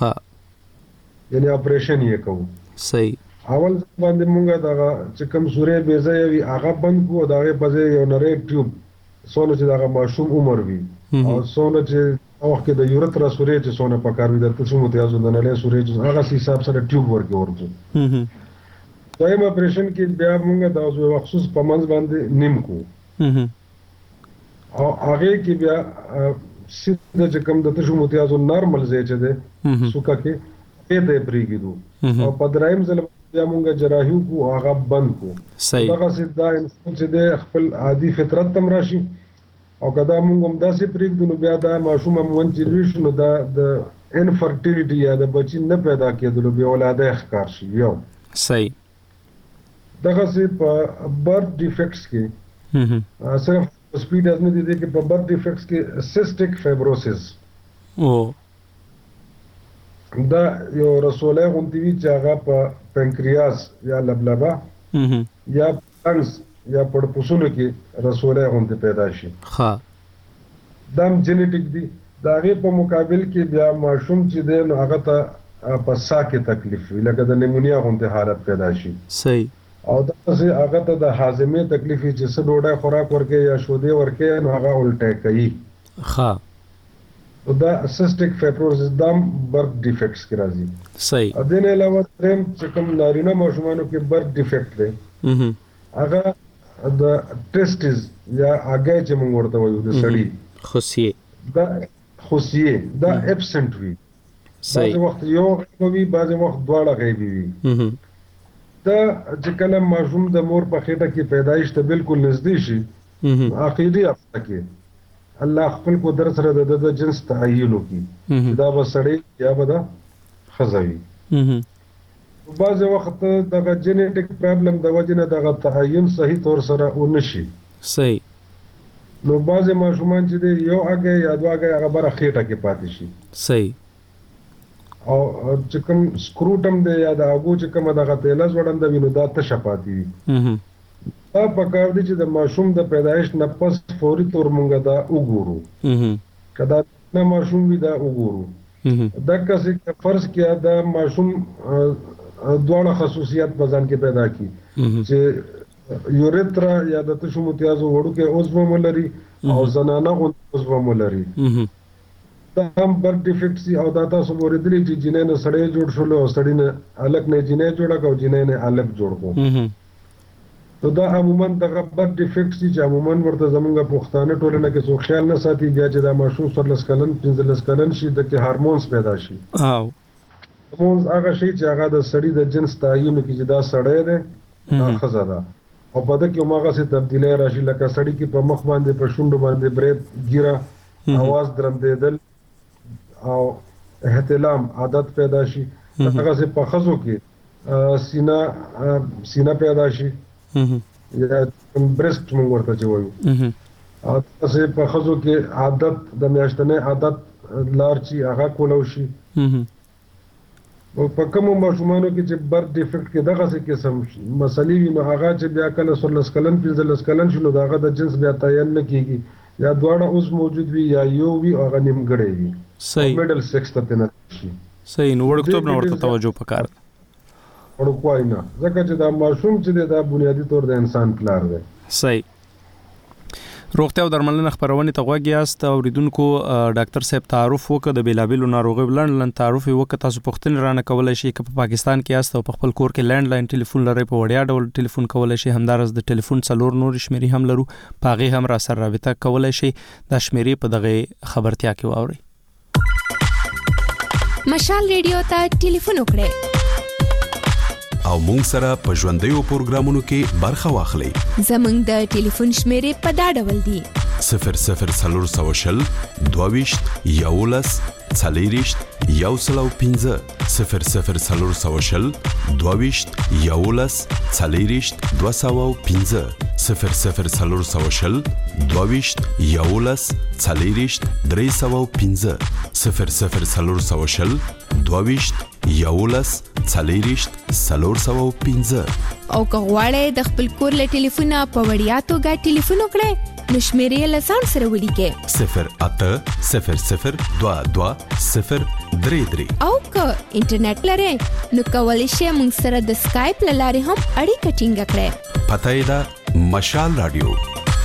[SPEAKER 12] یعنی اپریشن یې کوو.
[SPEAKER 1] صحیح.
[SPEAKER 12] اول باندې مونږه دغه چې کوم سورې بیزه وي هغه بند کو دغه په ځای یو نری ټیوب سونه چې دغه ماشوم عمر وي او سونه چې وخت د یورترا سورې چې سونه پکار وي د تاسو متیازو د نلې سورې چې هغه حساب سره ټیوب ورکو دویم اپریشن کې بیا موږ د عضو مخصوص په منځ باندې نیم کو او هغه کې بیا سیده چې کوم د تاسو متیازو نارمل ځای چې ده سوکا کې دې پریګیدو او په درایم ځل بیا موږ جراحي کو هغه بند کو.
[SPEAKER 1] صحیح.
[SPEAKER 12] هغه سیده انسان چې ده خپل عادي فطرت تم راشي او کدا موږ هم داسې پرېږدو نو بیا دا ماشوم هم چې لوی شي نو دا د انفرټیلیټي یا د بچي نه پیدا کېدلو بې اولاده ښکار شي یو.
[SPEAKER 1] صحیح.
[SPEAKER 12] دغسې په برث ډیفیکټس کې صرف سپیډ نه دي کې په برث ډیفیکټس کې سیسټیک فایبروسس دا یو رسولی غوندې وي چې هغه په پنکریاس یا لبلبه یا پنس یا پړپوسونو کې رسولی غوندې پیدا شي. دا هم جینیټیک دي. د هغې په مقابل کې بیا ماشوم چې دی نو هغه ته په ساه کې تکلیف وي لکه د نیمونیا غوندې حالت پیدا شي.
[SPEAKER 1] صحیح.
[SPEAKER 12] او داسې هغه ته د هاضمې تکلیف وي چې څه ډوډۍ خوراک ورکوي یا شودې ورکوي نو هغه الټی کوي. دا سیسټیک فایبروسس دا هم برث ډیفیکټس کې راځي.
[SPEAKER 1] صحیح.
[SPEAKER 12] دې نه علاوه دریم چې کوم نارینه ماشومانو کې برث ډیفیکټ دی هغه د ټیسټیز یا اګی چې موږ ورته وایو د سړي
[SPEAKER 1] خوسیې
[SPEAKER 12] دا خوسیې دا ابسنټ وي. بعضې وخت یو غیبه وي بعضې وخت دواړه غیبې وي. دا چې کله ماشوم د مور په خېټه کې پیدایش ته بالکل نږدې شي عقیدي هفته کې الله خپل قدرت سره د جنس تعیین وکړي دا به سړی یا به دا ښځه وي. بعضې وخت دغه جینیټیک پرابلم د وجې نه دغه تعین صحیح طور سره ونه شي.
[SPEAKER 1] صحیح.
[SPEAKER 12] نو بعضې ماشومان چې دی یو اګی یا دوه اګی هغه بره خېټه کې پاتې شي.
[SPEAKER 1] صحیح.
[SPEAKER 12] او چې کوم سکروټم دی یا د هغو چې کومه دغه تیله ځوړنده وي نو دا تشه پاتې وي. دا پکار دی چې د ماشوم د پیدایش نه پس فوري طور مونږ دا وګورو که دا نه ماشوم وي دا وګورو دا کسې فرض کیا دا ماشوم دوه خصوصیات په ځان کې پیدا کی چې یوریترا یا د تشو متیازو وړو کې عضو ملري او زنانه عضو ملري دا هم بر ډیفیکټ سي او دا تاسو ورېدلې چې جنې نه سړې جوړ شول او سړې نه الګ نه جنې جوړه کو جنې نه الګ جوړ کو نو دا عموما دغه بر ډیفیکټ سي چې عموما ورته زمونږ پښتانه ټولنه کې څو خیال نه ساتي بیا چې دا ماشوم 14 کلن 15 کلن شي د کې هارمونز پیدا شي هارمونز هغه شي چې هغه د سړي د جنس تعین کې چې دا سړی دی دا ښځه ده او په دې کې هغه څه تبدیلی راشي لکه سړي کې په مخ باندې په شونډو باندې برید ګیره आवाज درندېدل او احتلام عادت پیدا شي هغه څه په خزو کې سینا پیدا شي یا برست موږ ورته چوي او څه په خزو کې عادت د میاشتنې عادت لار چی هغه کولو شي او په کوم ماشومانو کې چې بر ډیفیکټ کې دغه څه قسم مسلې وي نو هغه چې بیا کله 16 کلن 15 کلن شنو دغه د جنس بیا تعین نه کیږي یا دواړه اوس موجود وي یا یو وي او هغه نیمګړی وي
[SPEAKER 1] صحیح
[SPEAKER 12] میډل سیکس ته نه شي
[SPEAKER 1] صحیح نو ورکتوب نه ورته توجه پکار
[SPEAKER 12] ورکوای نه ځکه چې دا ماشوم چې دا بنیادی طور د انسان پلار دی
[SPEAKER 1] صحیح روغتیا او درملنه خبرونه ته غوږی است اوریدونکو ډاکټر صاحب تعارف وکړ د بیلابیلو ناروغیو لړن تعارف وکړ تاسو پوښتنه رانه کولای شئ چې په پاکستان کې است او په خپل کور کې لینډ لاین ټلیفون لري په وړیا ډول ټلیفون کولای شئ همدارس د ټلیفون څلور نور شمیرې هم لرو پاغه هم را سره رابطه کولای شئ د شمیرې په دغه خبرتیا کې واوري
[SPEAKER 11] مشال ریډیو ته ټلیفون وکړئ
[SPEAKER 10] او مونږ سره په ژوندۍ پروګرامونو کې برخه واخلئ
[SPEAKER 11] زمونږ د ټلیفون شمیرې په دا ډول دي
[SPEAKER 10] 00 22 11 40 115 00 22 11 40 215 00 22 11 40 315 00 22 11 40 315
[SPEAKER 11] او که غواړئ د خپل کور له ټلیفونه په وړیا توګه ټلیفون وکړئ نو شمیرې له ځان سره ولیکئ
[SPEAKER 10] 0800 22 033
[SPEAKER 11] او که انټرنیټ لرئ نو کولی شئ موږ سره د سکایپ له لارې هم اړیکه ټینګه کړئ
[SPEAKER 10] پته یې ده مشال رادیو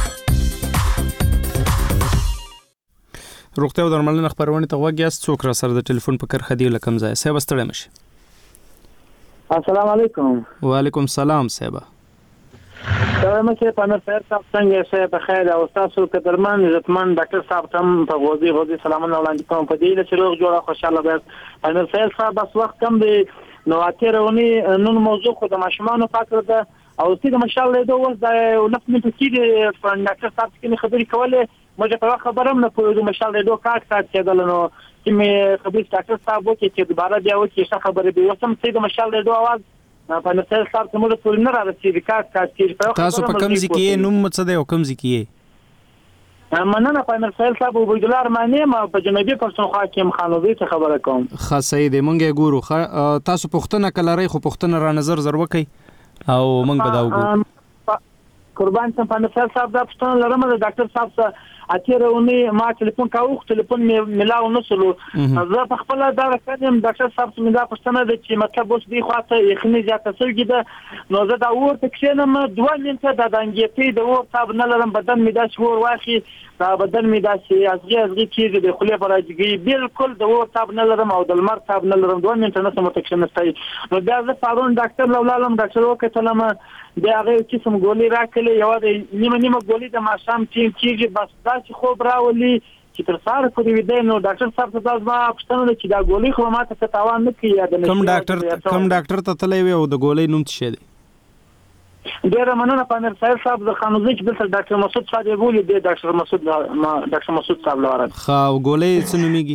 [SPEAKER 1] روغتیا او درملنه خبرونه ته غوږی است څوک را سره د ټلیفون په کرخه دی لکم ځای صاحب ستړی مشه
[SPEAKER 13] السلام علیکم
[SPEAKER 1] وعلیکم السلام صاحب
[SPEAKER 13] سلام مشه پنځه خیر تاسو څنګه یې په خیر او تاسو قدرمن عزتمن ډاکټر صاحب تم په غوږی سلامونه وړاندې کوم په دې چې روغ جوړه خوشاله به پنځه خیر صاحب بس وخت کم دی نو اترونی نن موضوع خو د ماشومان فکر ده او چې مشال له دوه د نفس نه پکې په ډاکټر صاحب کې خبرې کوله مجھے په خبرم نه پوهیږم مشال له دوه کار کېدل نو چې مې خبرې ډاکټر صاحب وکړي چې دوباره بیا وکړي څه خبرې به وسم چې د مشال له دوه आवाज په نسل صاحب ته موږ ټول نه راځي کار چې
[SPEAKER 1] تاسو په کوم ځای کې نوم څه دی او کوم ځای کې
[SPEAKER 13] مننه په نسل صاحب وبدلار معنی ما په جنوبي پښتونخوا کې مخالفي ته خبره کوم
[SPEAKER 1] خاصه دې مونږه ګورو تاسو پښتنه کلري خو پښتنه را نظر زر وکي او مونږ به دا وګورو
[SPEAKER 13] قربان سم په نسل صاحب دا پښتنه لرم د ډاکټر صاحب سره اتیرونی ما ټلیفون کاوه ټلیفون ملاو نسلو زه په خپل دا راکړم ډاکټر صاحب څنګه دا پښتنه د چې مطلب اوس دی خاصه یخني زیاته سرګي ده نو زه دا ورته کښینم 2 منټه د دانګېپی د ور صاحب نه لرم بدن می دا شور واخی دا بدن می دا چې ازغي کېږي د خلی پر راځي بالکل د ور صاحب نه لرم او د لمر صاحب نه لرم 2 منټه نه سم تکشنستای نو بیا زه پارون ډاکټر لولالم ډاکټر وکټلم بیا هغه چې سم ګولې راکړلې یو د نیمه ګولې د ماشام کېږي بس دا چې خوب راولي چې تر سار پورې ویدې نو ډاکټر صاحب ته تاسو ما پښتنه چې دا ګولې خو ماته څه تاوان نه کوي یاد نه
[SPEAKER 1] کوم ډاکټر ته تللی وي او د ګولې نوم څه دی
[SPEAKER 13] ډیر مننه پامیر صاحب د خانوزي چې دلته ډاکټر مسعود صاحب بولی دی ډاکټر مسعود صاحب لاره
[SPEAKER 1] خا ګولې څه نوميږي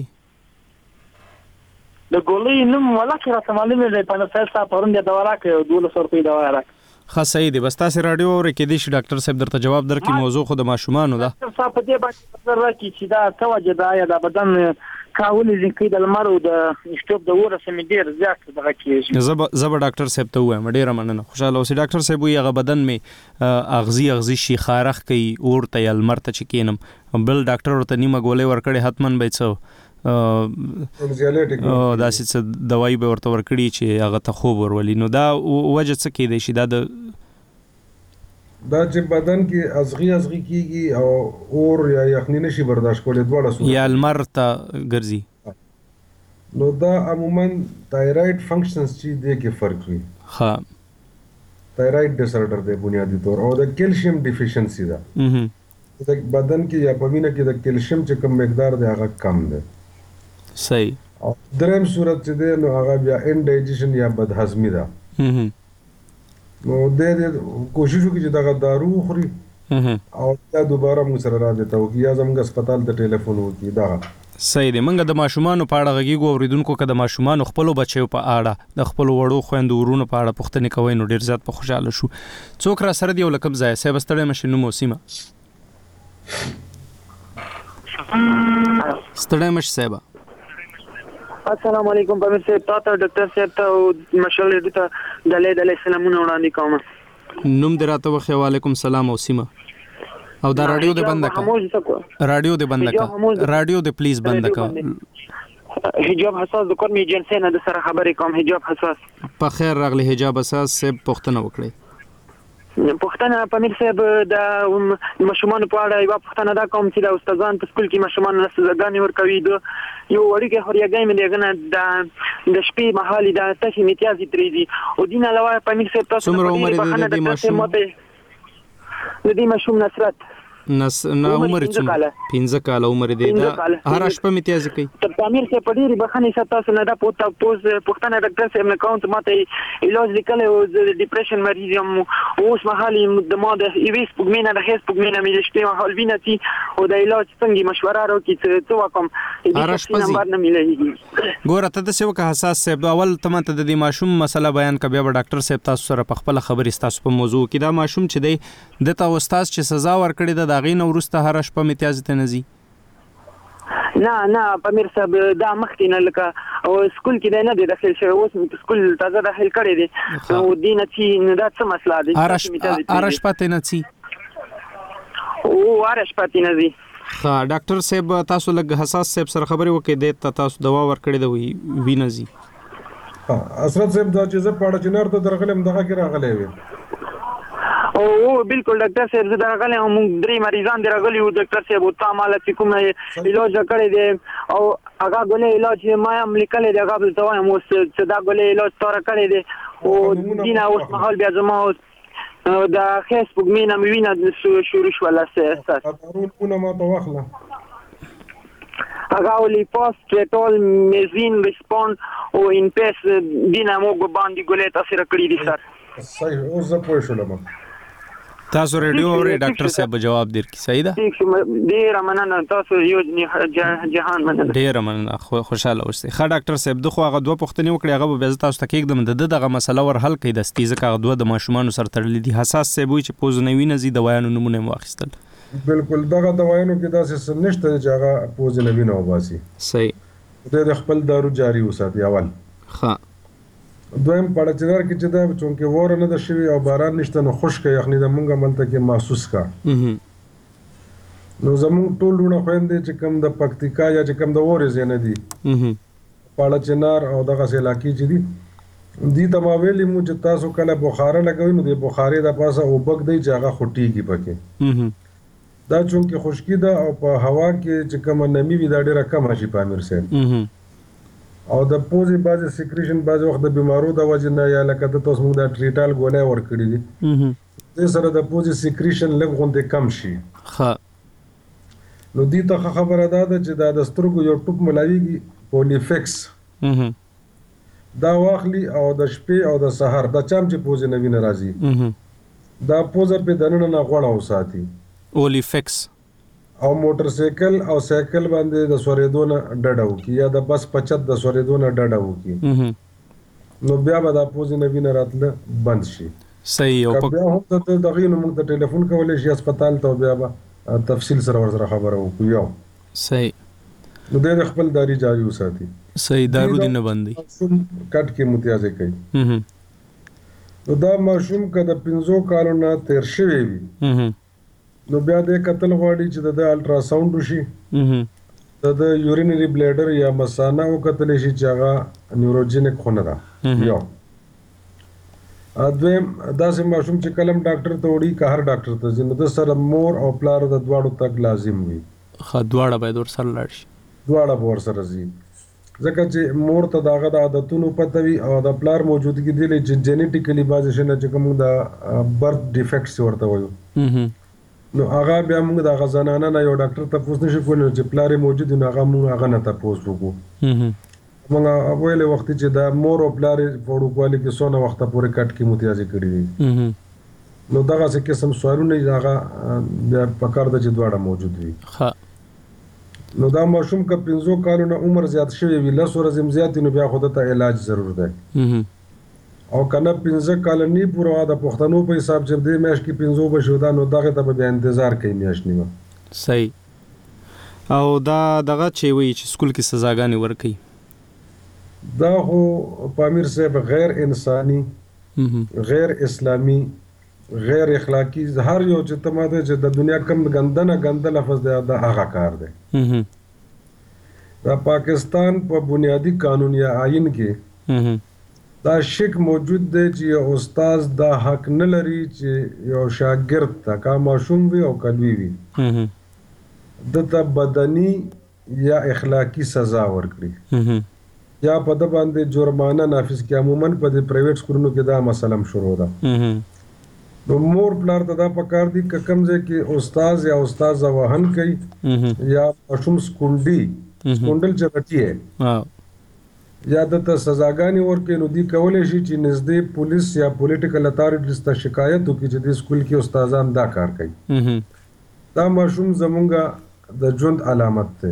[SPEAKER 13] د ګولې نوم ولکه راته معلومه دی پامیر صاحب پرون د دوا راکړ 200 روپۍ دوا راکړ
[SPEAKER 1] خاصه دی بس تاسو رادیو اورئ کې دي ډاکټر صاحب درته جواب درکې موضوع خو د ماشومانو ده
[SPEAKER 13] ډاکټر صاحب په دې باندې نظر راکړي چې دا توجه دا یا د بدن کاولې ځکه د لمر او د شټوب د ور سم ډیر زیات دغه کیږي.
[SPEAKER 1] زب ډاکټر صاحب ته وایم ډیره مننه. خوشاله اوسئ ډاکټر صاحب. وی هغه بدن می اغزي شي خارخ کوي اور ته یل مرته چکینم بل ډاکټر ورته نیمه ګولې ورکړي حتمن به څو داسې څه دوايي به ورته ورکړي چې هغه ته خوب ورولي. نو دا وجه څه کېدای شي دا
[SPEAKER 12] چې بدن کې ازغي کیږي او اور یا یخني نشي برداشت کولای دواړه
[SPEAKER 1] یا لمر ته ګرځي.
[SPEAKER 12] نو دا عموما تایراید فنکشنز چې د کې فرق وي.
[SPEAKER 1] ها
[SPEAKER 12] تایراید ډیسارډر دی بنیادی طور او د کیلشیم ډیفیشنسي ده. د بدن کې یا په وینه کې د کیلشیم چې کوم مقدار دی هغه کم دی.
[SPEAKER 1] صحیح.
[SPEAKER 12] دریم صورت چې دی نو هغه بیا انډایجیشن یا بدهضمي ده. نو د کوشش وکړي چې دغه دارو خوري او یا دوباره موږ سره رابطه وکړي یا زموږ هسپتال ته ټلیفون وکړي. دا
[SPEAKER 1] صحیح دی. موږ د ماشومانو په اړه غږیږو اوریدونکو که د ماشومانو خپلو بچیو په اړه د خپلو وړو خویندو ورونو په اړه پوښتنې کوئ نو ډېر زیات په خوشحاله شو. څوک را سره دی او له کوم ځایه؟ صاحب ستړی مه شئ نوم او سیمه. ستړی مه شئ صاحبه.
[SPEAKER 14] السلام علیکم پامیر صاحب تاسو ډاکټر صاحب ته مشال دې ته دلې سلامونه وړاندې کوم.
[SPEAKER 1] نوم دې راته وخی. وعلیکم السلام او سیمه. او دا رادیو دې بند کا. رادیو دې بند کا. رادیو دې پلیز بند کا.
[SPEAKER 14] حجاب حساس د کوم ایجنسی نه د سره خبرې کوم. حجاب حساس
[SPEAKER 1] په خیر راغلی. حجاب حساس صاحب پوښتنه وکړئ.
[SPEAKER 14] پوښتنه پامیر صاحب د ماشومان په اړه یو پوښتنه دا کوم چې د استادان په سکول کې ماشومان سزاګانې ورکوي. د یو وړوکی خوريګای مې دغه د شپې مهالي د تاسو امتیازي تریدي او دین علاوه پامیر صاحب تاسو
[SPEAKER 1] څومره عمر دې ماشوم؟
[SPEAKER 14] د دې ماشوم نصرت
[SPEAKER 1] نه عمر څومره؟ 15 کال عمر دی. دا هر شپه امتیاز کوي.
[SPEAKER 14] تر پامیر صاحب په ډیره بخښنې سره تاسو نه دا پوښتنه ډاکټر صاحب نه کوم ته ماته علاج لیکل او د ډیپریشن مریض یم اوس مهالي د ماده ایویس پګمینه د هیڅ پګمینه مې شته مهال وینتي او د علاج څنګه مشوره راکړي څه وکم.
[SPEAKER 1] هر شپه نمبر نه ملي. ګوره ته د سیو که حساس صاحب اول تمه ته د دې ماشوم مسله بیان ک بیا ډاکټر صاحب تاسو سره په خپل خبرې تاسو په موضوع کې دا ماشوم چې دی د تا استاد چې سزا ورکړي د داغې نو ورسته هر شپه امتیاز ته نزي.
[SPEAKER 14] نه پامیر صاحب دا مخکې نه لکه او سکول کې نه دی داخل شوی. اوس په سکول تازه داخل کړی دی او دین چې دا څه مسله ده؟
[SPEAKER 1] ارش پاتې نه چی
[SPEAKER 14] او ارش پاتې نه دی.
[SPEAKER 1] ها ډاکټر صاحب تاسو لږ حساس صاحب سره خبرې وکړئ د تاسو دوا ورکړی دی وینځي.
[SPEAKER 12] حضرت صاحب دا چې زه پاړه چنار ته درغلم دغه کې راغلی وي.
[SPEAKER 14] او بالکل ډاکټر صاحب زه درغلی هم درې مریضان درغلی وو ډاکټر صاحب او تا مال چې کوم علاج کړی دی او هغه غولې علاج ما هم لیکل دی هغه بل ته وایم اوس چې دا غولې علاج تور کړی دی او دین اوس مهال بیا زما دا فیسبوک مینه مې وینه شروع شول اساس
[SPEAKER 12] ورونه ما ته واخله
[SPEAKER 14] هغه ولې پوسټ ټول میزین ریسپوند او ان پیس دینامو باندې غولې تاثیر کړی دي سر.
[SPEAKER 12] صحیح اوس زه پوه شوم.
[SPEAKER 1] تاسو رادیو اورئ ډاکټر صاحب جواب درکړي. صحیح ده.
[SPEAKER 14] ډیر مننه تاسو یو جهان مننه.
[SPEAKER 1] ډیر مننه خوشاله اوسئ. ښه ډاکټر صاحب دغه هغه دوه پوښتنې وکړي هغه به تاسو ته کېږدم دغه مسله ور حل کړي د ستیزه هغه دوه د ماشومان سره تړلې دي. حساس صاحب وي چې پوز نه وینځي دوايانو نمونه واخیستل.
[SPEAKER 12] بالکل دغه دوايانو کې داسې څه نشته چې هغه پوز نه وینو باسي.
[SPEAKER 1] صحیح.
[SPEAKER 12] د خپل دارو جاری وساتي اول.
[SPEAKER 1] ښه
[SPEAKER 12] دویم پړچدار کې چې دا چونکه وور نه د شوی او باران نشته نو خشک یخني د مونږه ملته کې محسوس کا. نو زموږ ټول ډونه خويندې چې کم د پکتیکا یا چې کم د وورې زنه دي پړچنار او دغه علاقې چې دي ته ما ویلې مو چې تاسو کله بخاره لګوي نو د بخاري د پاسه او بګ دی چې هغه خټيږي پکې. دا چونکه خشکی ده او په هوا کې چې کم نمی وي دا ډیره کم شي پامیر سره. او د پوزي بازي سیکریشن بازي وخت د بیمارو د وجه نه یا لکه د تاسو موږ د ټریټال ګولې ور کړی دي د سره د پوزي سیکریشن لږ غونډه کم شي. ښه نو دي ته خبره ده چې دا د سترګو یو ټوپ ملاويږي پولیفکس دا واخلي او د شپې او د سحر د چم چې پوزي نوی ناراضي دا پوزه په دننه نه غوړاو ساتي
[SPEAKER 1] اولیفکس
[SPEAKER 12] او موټر سایکل او سایکل باندې د سوریدونه ډډاو کی یا د بس 50 د سوریدونه ډډاو کی نو بیا به د پوزي نوی نه راتله بند شي.
[SPEAKER 1] صحیح. او
[SPEAKER 12] بیا هم ته دغه نو موږ ته ټلیفون کولای شي هسپتال ته بیا به تفصیل سره ورسره خبره وکړو. یو
[SPEAKER 1] صحیح.
[SPEAKER 12] نو د خپل داری جاری وساتي.
[SPEAKER 1] صحیح، دارو دي نه بندي
[SPEAKER 12] کټ کې متیازه کوي. نو دا ماشوم کده 5 کالو نه تیر شوی وي نو بیا د قتل غواړي چې د الټراساوند وشي، د یورینری بلیډر یا مثانه او قتل شي چې هغه نیوروجینیک خونه ده. یو دویم داسې ماشوم چې کلم ډاکټر ته وړي که هر ډاکټر ته ځي نو د سره مور او پلار د دواړو تک لازم وي.
[SPEAKER 1] دواړه باید ورسره لاړ شي.
[SPEAKER 12] دواړه به ورسره ځي ځکه چې مور ته د هغه د عادتونو پته وي او د پلار موجودګي دی چې جینیټیکلی بعضې شی نه چې کوم د برث ډیفیکټس ورته وایو نو هغه بیا موږ د هغه زنانه نه یو ډاکټر تپوس نشو کولی چې پلار یې موجود وي نو هغه موږ هغه نه تپوس وکړو. موږ ویلې وخت چې د مور او پلار په وړوکوالي کې څونه وخته پورې کټ کې متیازې کړي دي نو دغسې قسم سوالونه هغه بیا پکار ده چې دواړه موجود وي. نو دا ماشوم که 5 کالو نه عمر زیات شوی وي 10 ورځې هم زیات نو بیا خو ته علاج ضرور دی او کنه 15 کال نه پوره د پښتنو په حساب چې د میاشت کې 15 بشو دا نو دغه ته به انتظار کوي میاشت نیمه.
[SPEAKER 1] صحیح. او دا دغه چې وی چې سکول کې سزاګانې ورکړي
[SPEAKER 12] دا خو پامیر صاحب غیر انساني غیر اسلامي غیر اخلاقی هر یو چې تماده چې د دنیا کم ګنده لفظ دی دا هغه کار دی. دا پاکستان په بنیادی قانون یا آئین کې دا شک موجود دی چې یو استاد دا حق نه لري چې یو شاګرد ته کا ماشوم وي او کلوي وي دته بدني یا اخلاقی سزا ورکړي یا په د باندې جرمانه نافذ کړي. عموما په د پرایویټ سکولونو کې دا مسله شروع ده. نو مور پلار ته دا پکار دي که کوم ځای کې استاد یا استاذه وهن کوي یا ماشوم سکونډل چې رټي یا دته سزاګانې ورکړي نو دی کولی شي چې نږدې پولیس یا پولیټیکل اتھارټیز ته شکایت وکړي چې د سکول کې استادان دا کار کوي. دا ماشوم زمونږه د ژوند علامت دی.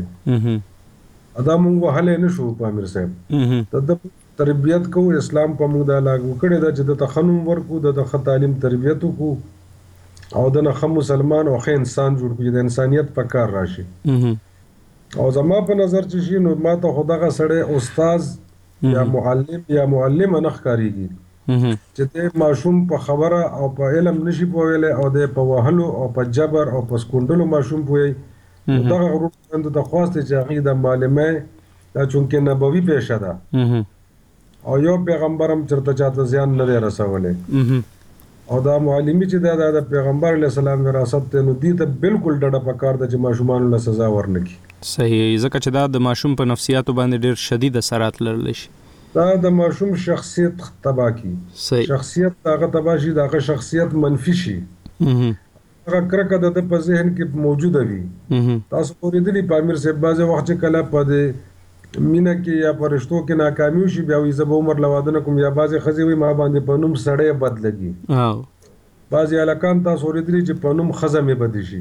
[SPEAKER 12] دا مونږ وهلی نه شو پامیر صاحب د تربیت کو اسلام په موږ دا لاګو کړی دا چې د تخنم ورکو د ښه تعلیم تربیت کو او د ښه مسلمان او ښه انسان جوړ کړي د انسانیت په کار راشي. او زما په نظر چې شي نو ما ته خو دغه سړی استاد یا معلم نه ښکارېږي چې د ماشوم په خبره او په علم نشي پوهیلی او د په وهلو او په جبر او په سکونډلو ماشوم پوهی دغه غروب د خواست چې هغې د معلمۍ دا چونکې نبوي پیشه ده او یو پیغمبر هم چرته چاته زیان نه دی رسولی او دا معلمي چې دا د پیغمبر علیه السلام وراثت دی نو دې ته بالکل ډډه پکار ده چې ماشومانو له سزا ورنکړي.
[SPEAKER 1] صحیح، ځکه چې دا د ماشوم په نفسیاتو باندې ډېر شدید اثرات لرلی شي.
[SPEAKER 12] دا د ماشوم شخصیت تباه کړي. شخصیت هغه تباه شي د هغه شخصیت منفي شي هغه کرکه د په ذهن کې موجوده وي. تاسو اورېدلي پامیر صاحب بعضې وخت چې کله په د مینه کې یا په رشتو کې ناکامي وشي بیا وایي زه به عمر له واده نه کوم یا بعضې ښځې وایي ما باندې په نوم سړی بد لګي. بعضې هلکان تاسو اورېدلي چې په نوم ښځه مې بدې شي.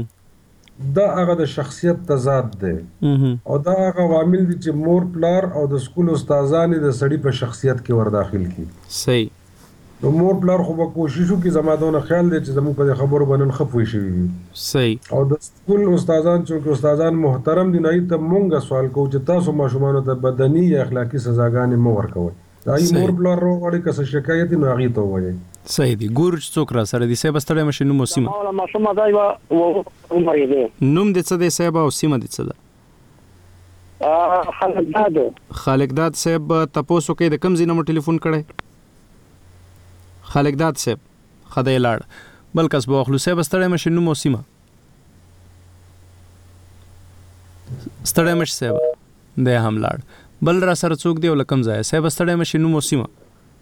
[SPEAKER 12] دا هغه د شخصیت تضاد دی او دا هغه عوامل دي چې مور پلار او د سکول استادان د سړي په شخصیت کې ورداخل کړي.
[SPEAKER 1] صحیح.
[SPEAKER 12] نو مور پلار خو به کوشش وکړي زما دونه خیال دی چې زموږ په دې خبرو به نن ښه پوه شوي وي.
[SPEAKER 1] صحیح.
[SPEAKER 12] او د سکول استادان چونکې استادان محترم دي نو هغې ته مونږ سوال کوو چې تاسو ماشومانو ته بدني یا اخلاقي سزاګانې مه ورکوئ. دا هغې مور پلار راوغواړي که څه شکایت وي نو هغې ته ووایئ.
[SPEAKER 1] صحیح دی. ګورو چې څوک را سره دي صاحب ستړی مه شئ. نوم او سیمه نوم دې څه دی صاحب او سیمه دې څه ده؟ خالقداد صاحب تپوس وکړئ د کوم ځای نه مو ټلیفون کړی؟ خالقداد صاحب خدای لاړ. بل کس به واخلو. صاحب ستړی مه شئ. نوم او سیمه ستړی مه شئ صاحب دی هم لاړ. بل را سره څوک دی او له کوم ځایه؟ صاحب ستړی مه شئ. نوم او سیمه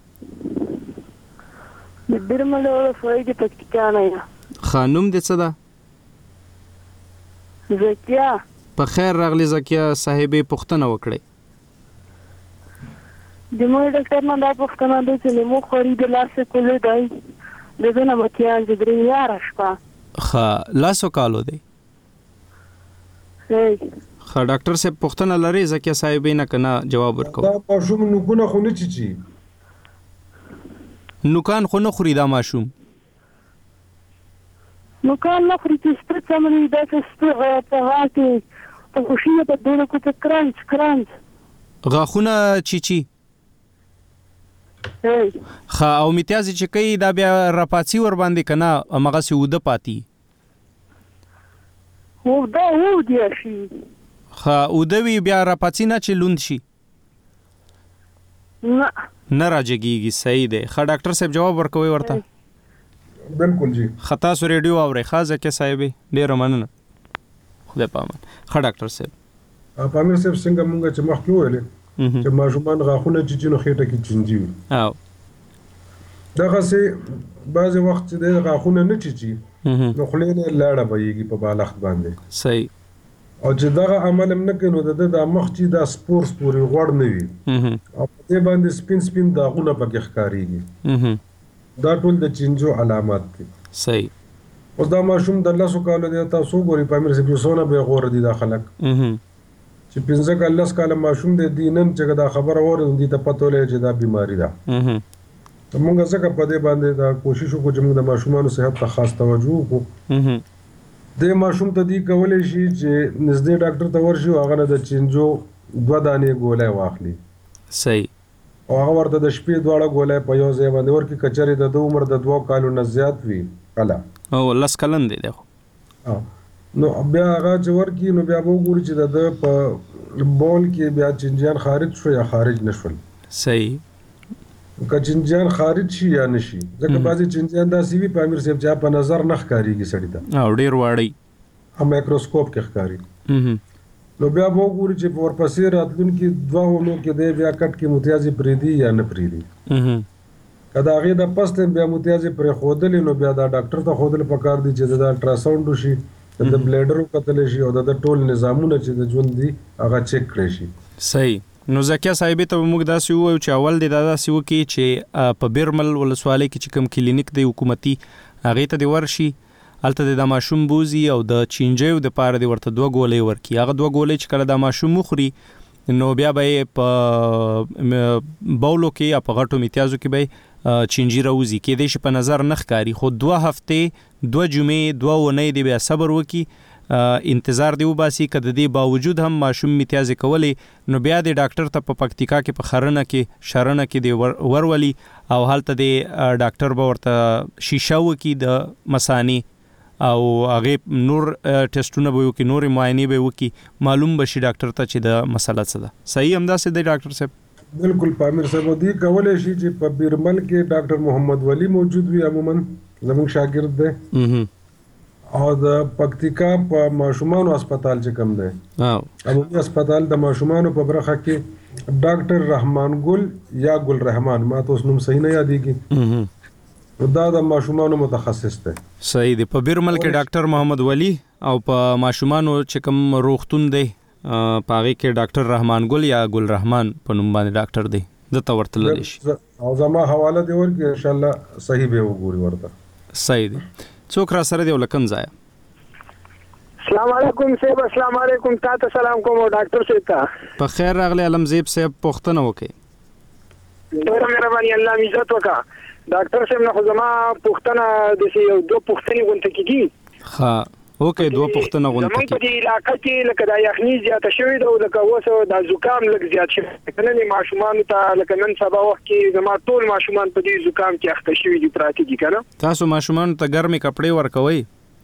[SPEAKER 1] خانوم دې څه ده؟
[SPEAKER 15] زکیه.
[SPEAKER 1] په خیر راغلی زکیه صاحبې پوښتنه وکړئ.
[SPEAKER 15] د مور ډاکټر نه دا پوښتنه ده چې لیمو خوري د لاسه کولو دی د ده نه متیان د درې یاره شپه
[SPEAKER 1] ښه لاسو کالو دی. ښه ډاکټر صاحب پوښتنه لرئ زکیه صاحبې نه که نه جواب ورکوم؟
[SPEAKER 12] دا ماشوم نوکونه خو نه چیچي.
[SPEAKER 1] نوکان خو نه خوري دا ماشوم؟
[SPEAKER 15] نوکان نه خوري چې سپه څمړي داسې سپه په غاړه کې خوشي په دوه کو کرانچ
[SPEAKER 1] غاخونه چی خا او امتیاز چې کوي دا بیا راپاتسی ور باندې کنه مغه سي ود پاتی
[SPEAKER 15] و دی شي
[SPEAKER 1] خا او دوی بیا راپاتسی نه چې لوند شي نه راځيږي صحیح دی خا ډاکټر صاحب جواب ورکوي ورته
[SPEAKER 12] بالکل جی
[SPEAKER 1] خطا سو ریډیو اوري خازه کې صاحب ډیر مننه خدای پامن خا ډاکټر صاحب
[SPEAKER 12] پامیر صاحب څنګه مونږ چې مخکې ویل چې ماشومان غاخونه چې نو خېټه کې چنجي وي
[SPEAKER 1] او
[SPEAKER 12] دغه سي بعض وخت چې غاخونه نه چي نو خلینه لاړه بيږي په بالښت باندې
[SPEAKER 1] صحیح
[SPEAKER 12] او چې دغه عمل هم نه کوي د مخ چې د سپوري غوړ نه وي او په دې باندې سپین داغونه پکې ښکاریږي دا ټول د چنجو علامات دي
[SPEAKER 1] صحیح
[SPEAKER 12] اوس دا ماشوم د 10 کالو دی تاسو ګوري پامیر سي بيسونه به غوړ دي د خلک چې 15 کال 10 کال ماشوم د دینن چې دا خبره وره دي ته پته لري چې دا بیماری ده موږ څنګه په دې باندې دا کوشش وکړو چې موږ د ماشومانو صحت ته خاص توجه وکړو د ماشوم ته دی کولای شي چې نږدې ډاکټر ته ورشي او هغه د چنجو 2 دانې ګولای واخلي
[SPEAKER 1] صحیح
[SPEAKER 12] او هغه ورته د شپې دواړه ګولای په یو ځای باندې ورکې کچري د عمر د 2 کالو نه زیات وي کله
[SPEAKER 1] او لس کلن دی
[SPEAKER 12] نو بیا هغه چې ورکی نو بیا وګوري چې د په بول کې بیا چنجیان خارج شو یا خارج نشول
[SPEAKER 1] صحیح
[SPEAKER 12] که چنجیان خارج شي یا نشي ځکه بعضی چنجیان داسې وي پامیر صاحب چې په نظر نه ښکاریږي سړی ته
[SPEAKER 1] او ډیر واړی
[SPEAKER 12] هم مایکروسکوپ کې ښکاری نو بیا وګوري چې ورپسې راتلونکي 2 ونو کې دی بیا کټ کې متیازي پریدي یا نه پریدي کدا هغه د پسته بیا متیازي پر خودلې نو بیا دا ډاکټر ته خودل پکار دي چې دا الټراساوند وشي د بلیډر کتل شي او د ټول نظامونه چې د ژوند دي هغه چک کړی شي
[SPEAKER 1] صحیح نو زکه صاحب ته موږ داسې وایو چې اول د داسې وکی چې په بیرمل ولسوالۍ کې چې کوم کلینیک دی حکومتي هغه ته دی ورشي الته د ماشوم بوزي او د چینجیو د پاره دی ورته 2 ګولې ورکی هغه 2 ګولې چې کله د ماشوم مخري نو بیا به په بولو کې یا په غټو امتیازو کې به چینجی راوځي کې د شي په نظر نخ کاری خو 2 هفته 2 جمعې 2 ونې دی بیا صبر وکي انتظار دی وباسي کده دی باوجود هم ماشوم امتیاز کولی نو بیا د ډاکټر ته په پکتیکا کې په خرنه کې شرنه کې دی ورولي او حالت دی ډاکټر به ورته شیشه وکي د مسانی او هغه نور ټیسټونه به وکي نور معاینه به وکي معلوم بشي ډاکټر ته چې د مسله څه ده صحیح همداسې دی ډاکټر صاحب
[SPEAKER 12] بالکل پامیر صاحب دی کولای شي چې په بیرمل کې ډاکټر محمد ولی موجود وي عموما زموږ شاګرد دی او د پکتیکا په ماشومانو هسپتال چې کوم دی عمومي هسپتال د ماشومانو په برخه کې ډاکټر رحمان ګل یا ګل رحمان ما ته اوس نوم صحیح نه یادېږي دا د ماشومانو متخصص دی
[SPEAKER 1] صحیح دی په بیرمل کې ډاکټر محمد ولی او په ماشومانو چې کوم روغتون دی پاغي کې ډاکټر رحمان ګل یا ګل رحمان په نوم باندې ډاکټر دی د تورتل شي
[SPEAKER 12] او زما حواله دی ورکه ان شاء الله صحیح به وګوري ورته
[SPEAKER 1] صحیح دی څوک را سره دی ولکم ځای
[SPEAKER 16] السلام علیکم صاحب السلام علیکم تاسو سلام کوم ډاکټر صاحب ته
[SPEAKER 1] په خیر راغلی علمزیب صاحب پوښتنه وکړي
[SPEAKER 16] ډېر مهرباني الله عزت وکړه ډاکټر صاحب نو زما پوښتنه د یو 2 پوښتنې غونډه کیږي
[SPEAKER 1] ها اوکې 2 پوښتنه غونډه
[SPEAKER 16] کیږي په دې علاقې کې لکه د یخني زیاته شوې ده او لکه اوس د زکام لږ زیات شوی کنه ماشومان ته لکه نن سبا وخت کې زما ټول ماشومان په دې زکام کې اخته شوی دي پراته دي کنه
[SPEAKER 1] تاسو ماشومان ته ګرمي کپڑے ورکوي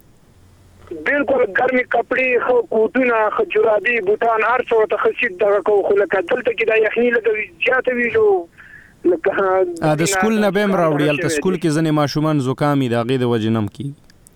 [SPEAKER 16] بالکل ګرمي کپڑے خو کوټونه خو جرابي بوتان هر څه ته خسید دغه کو خو لکه دلته کې د یخني لږ زیاته ویلو لکه
[SPEAKER 1] د سکول نه بهم راوړي الته سکول کې ځنې ماشومان زکامي د غې د وجنم کې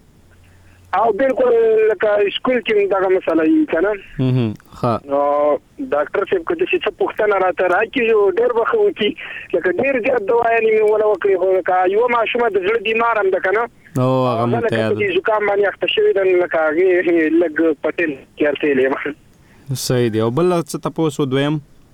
[SPEAKER 16] او بالکل لکه سکول کې دغه مسله یې کنه
[SPEAKER 1] ها
[SPEAKER 16] ډاکټر صاحب کله چې څه پوښتنه راته راکې یو ډېر وخت وکي لکه ډېر زیات دوايانې مې ولا وکړي خو لکه یو ماشوم د زړه بیمار هم ده کنه
[SPEAKER 1] او هغه متیاد
[SPEAKER 16] دي زکام باندې اخته شوی د لکه هغه لګ پټل کېرته لې
[SPEAKER 1] صحیح دی او بل څه تاسو دویم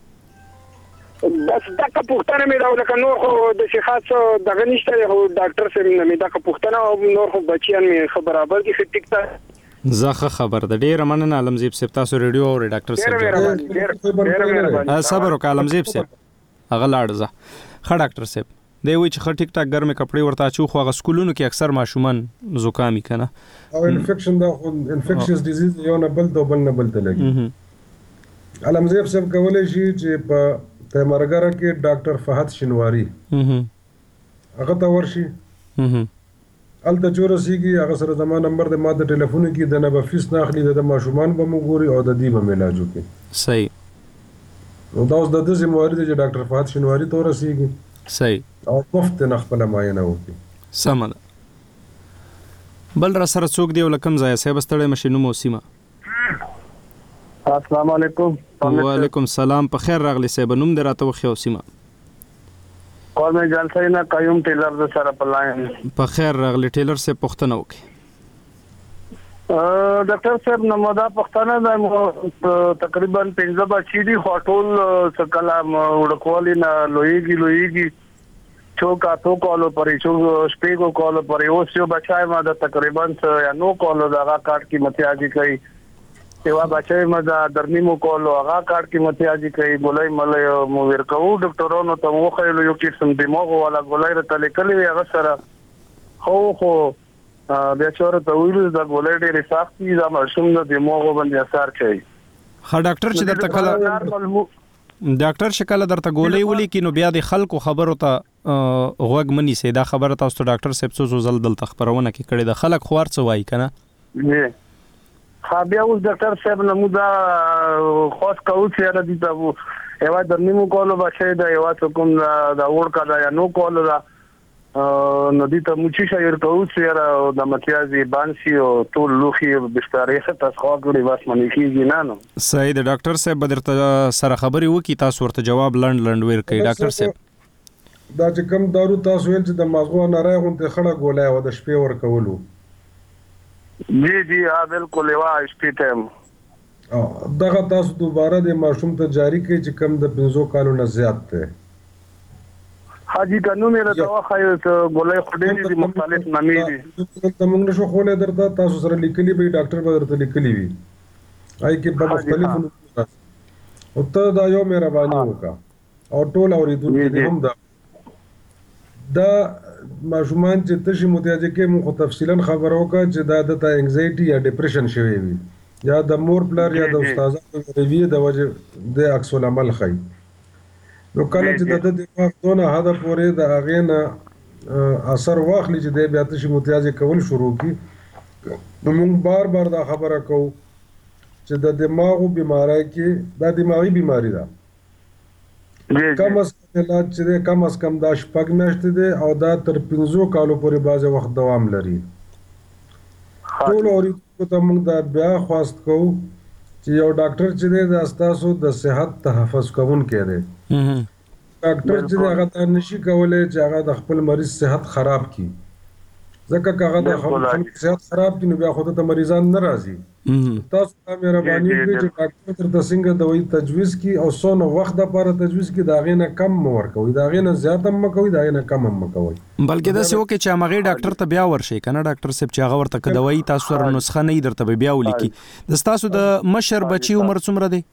[SPEAKER 16] بس دا پوښتنه مې دا لکه نور خو د شخص دغه نشته هو ډاکټر صاحب نه مې دا پوښتنه او نور خو بچیان مې برابر دي ټیک تا
[SPEAKER 1] زخه خبر د ډیر مننه علمزیب صاحب تاسو ریډیو او ډاکټر صاحب صبر وکړه علمزیب صاحب هغه لاړ ځه ښه ډاکټر صاحب دی وی چې ټیک ټاک ګرمه کپڑے ورته اچو خو غ سکولونو کې اکثر ماشومان زکامي کنه
[SPEAKER 12] او انفیکشن دا انفیکشس ډیزیز یو نه بل ته لګي علمزیب صاحب کولای شي چې په تمرګره کې ډاکټر فهد شنواری هغه ته ورشي الته چورسیږي هغه سره زما نمبر د ما د ټلیفون کې د نه به فیس نه اخلي د ماشومان به مګوري او د دې به علاج وکړي
[SPEAKER 1] صحیح
[SPEAKER 12] نو دا اوس د دې ذمہواری دی چې ډاکټر فهد شنواری ته ورسیږي
[SPEAKER 1] صحیح
[SPEAKER 12] او مفت نه خپل معاینه وکړي
[SPEAKER 1] سم ده بل را سره څوک دی ولکم ځای صاحب ستړی مشینو موسیما
[SPEAKER 17] السلام علیکم
[SPEAKER 1] وعلیکم السلام په خیر راغلی صاحب نوم دې راته وخیو سیما
[SPEAKER 17] کول مې جلسه نه قیوم ټیلر د سره په لاین
[SPEAKER 1] په خیر راغلی ټیلر سے پښتنه وکي
[SPEAKER 17] ډاکټر صاحب نمودا پښتنه د تقریبا 15 بچی دي هټول سکلا وړکوالي نه لویږي چوکا تو کالو پرې چو سپیګو کالو پرې اوس یو بچای ما د تقریبا یا نو کالو دغه کارت کې متیاجي کوي یو بچای ما د درنیمو کالو هغه کارت کې متیاجي کوي ګولای ملې مو ورکو ډاکټرونو ته مو خېلو یو قسم دماغ ولا ګولای رته لیکلې هغه سره خو بیا چور ته ویل دا ګولای ډېر سختي دا مشوم د دماغ باندې اثر کوي
[SPEAKER 1] ها ډاکټر چې درته کله ډاکټر شکل درته ګولای ولي کینو بیا د خلکو خبرو ته غوږ منی سي دا خبره تاسو ته ډاکټر صاحب څو زل دل تخبرونه کې کړي د خلک خوار څه وای کنه
[SPEAKER 17] بیا اوس ډاکټر صاحب نمودا خاص کوو چې را دي ته یو د نیمو کولو بچي دا یو کوم دا ورکا دا نو کولو دا نو دي ته موچی شایر کوو چې د متیازي بانسي او ټول لوخي بسترې څخه تاسو غوړي واس منی کیږي نه نو
[SPEAKER 1] صحیح د ډاکټر صاحب بدرته سره خبري وکي تاسو ورته جواب لند ور کوي ډاکټر صاحب
[SPEAKER 12] دا چې کوم دارو تاسو ویل چې د مازغو نه راغونته خړه ګولای او د شپې ور کولو
[SPEAKER 17] جی ها بالکل یو شپې ټایم
[SPEAKER 12] دغه تاسو دوباره د ماشوم ته جاری کړئ چې کم د 5 کالو نه زیات دی
[SPEAKER 17] حاجی قانون یې راځو خایو ګولای خډې دي مختلف نامې دي
[SPEAKER 12] ته موږ نشو خولې درته تاسو سره لیکلي به ډاکټر به درته لیکلي وي آی کې په مختلفو او ته دا یو مهرباني وکړه او ټول اوریدونکو هم دا ماشومان چې تشي متوجه کې مو تفصیلا خبر وکړه چې دا د انګزایټي یا ډیپریشن شوی وي یا د مور پلر یا د استادانو ریوی د وجه د عکس العمل خي نو کله چې د دماغ دونه هدا پورې د اغه نه اثر واخلي چې د بیا تشي متوجه کول شروع کی نو موږ بار دا خبره کوو چې د دماغو بیماری کې دا دماغي بیماری ده کم از کم علاج چې کم از کم دا شپږ میاشتې دی او دا تر 15 کالو پورې بعض وخت دوام لري ټول اوریدونکو ته موږ دا بیا خواست کوو چې یو ډاکټر چې دی د تاسو د صحت تحفظ کوونکی دی ډاکټر چې هغه ته نشي کولای چې هغه د خپل مریض صحت خراب کړي ځکه هغه د خپل صحت خراب کړي نو بیا خو ته مریضان نه راځي تاسو ته مهرباني وکړئ چې ډاکټر تر څنګه دوايي تجویز کړي او څونه وخت لپاره تجویز کړي دا غینه کم مور کوي دا غینه زیات هم کوي دا غینه کم هم کوي
[SPEAKER 1] بلکې دا څه وکړي چې هغه ډاکټر ته بیا ورشي کنه ډاکټر صاحب چې هغه ورته دوايي تاسو سره نسخه نه درته بیا ولیکي د تاسو د مشر بچي عمر څومره دی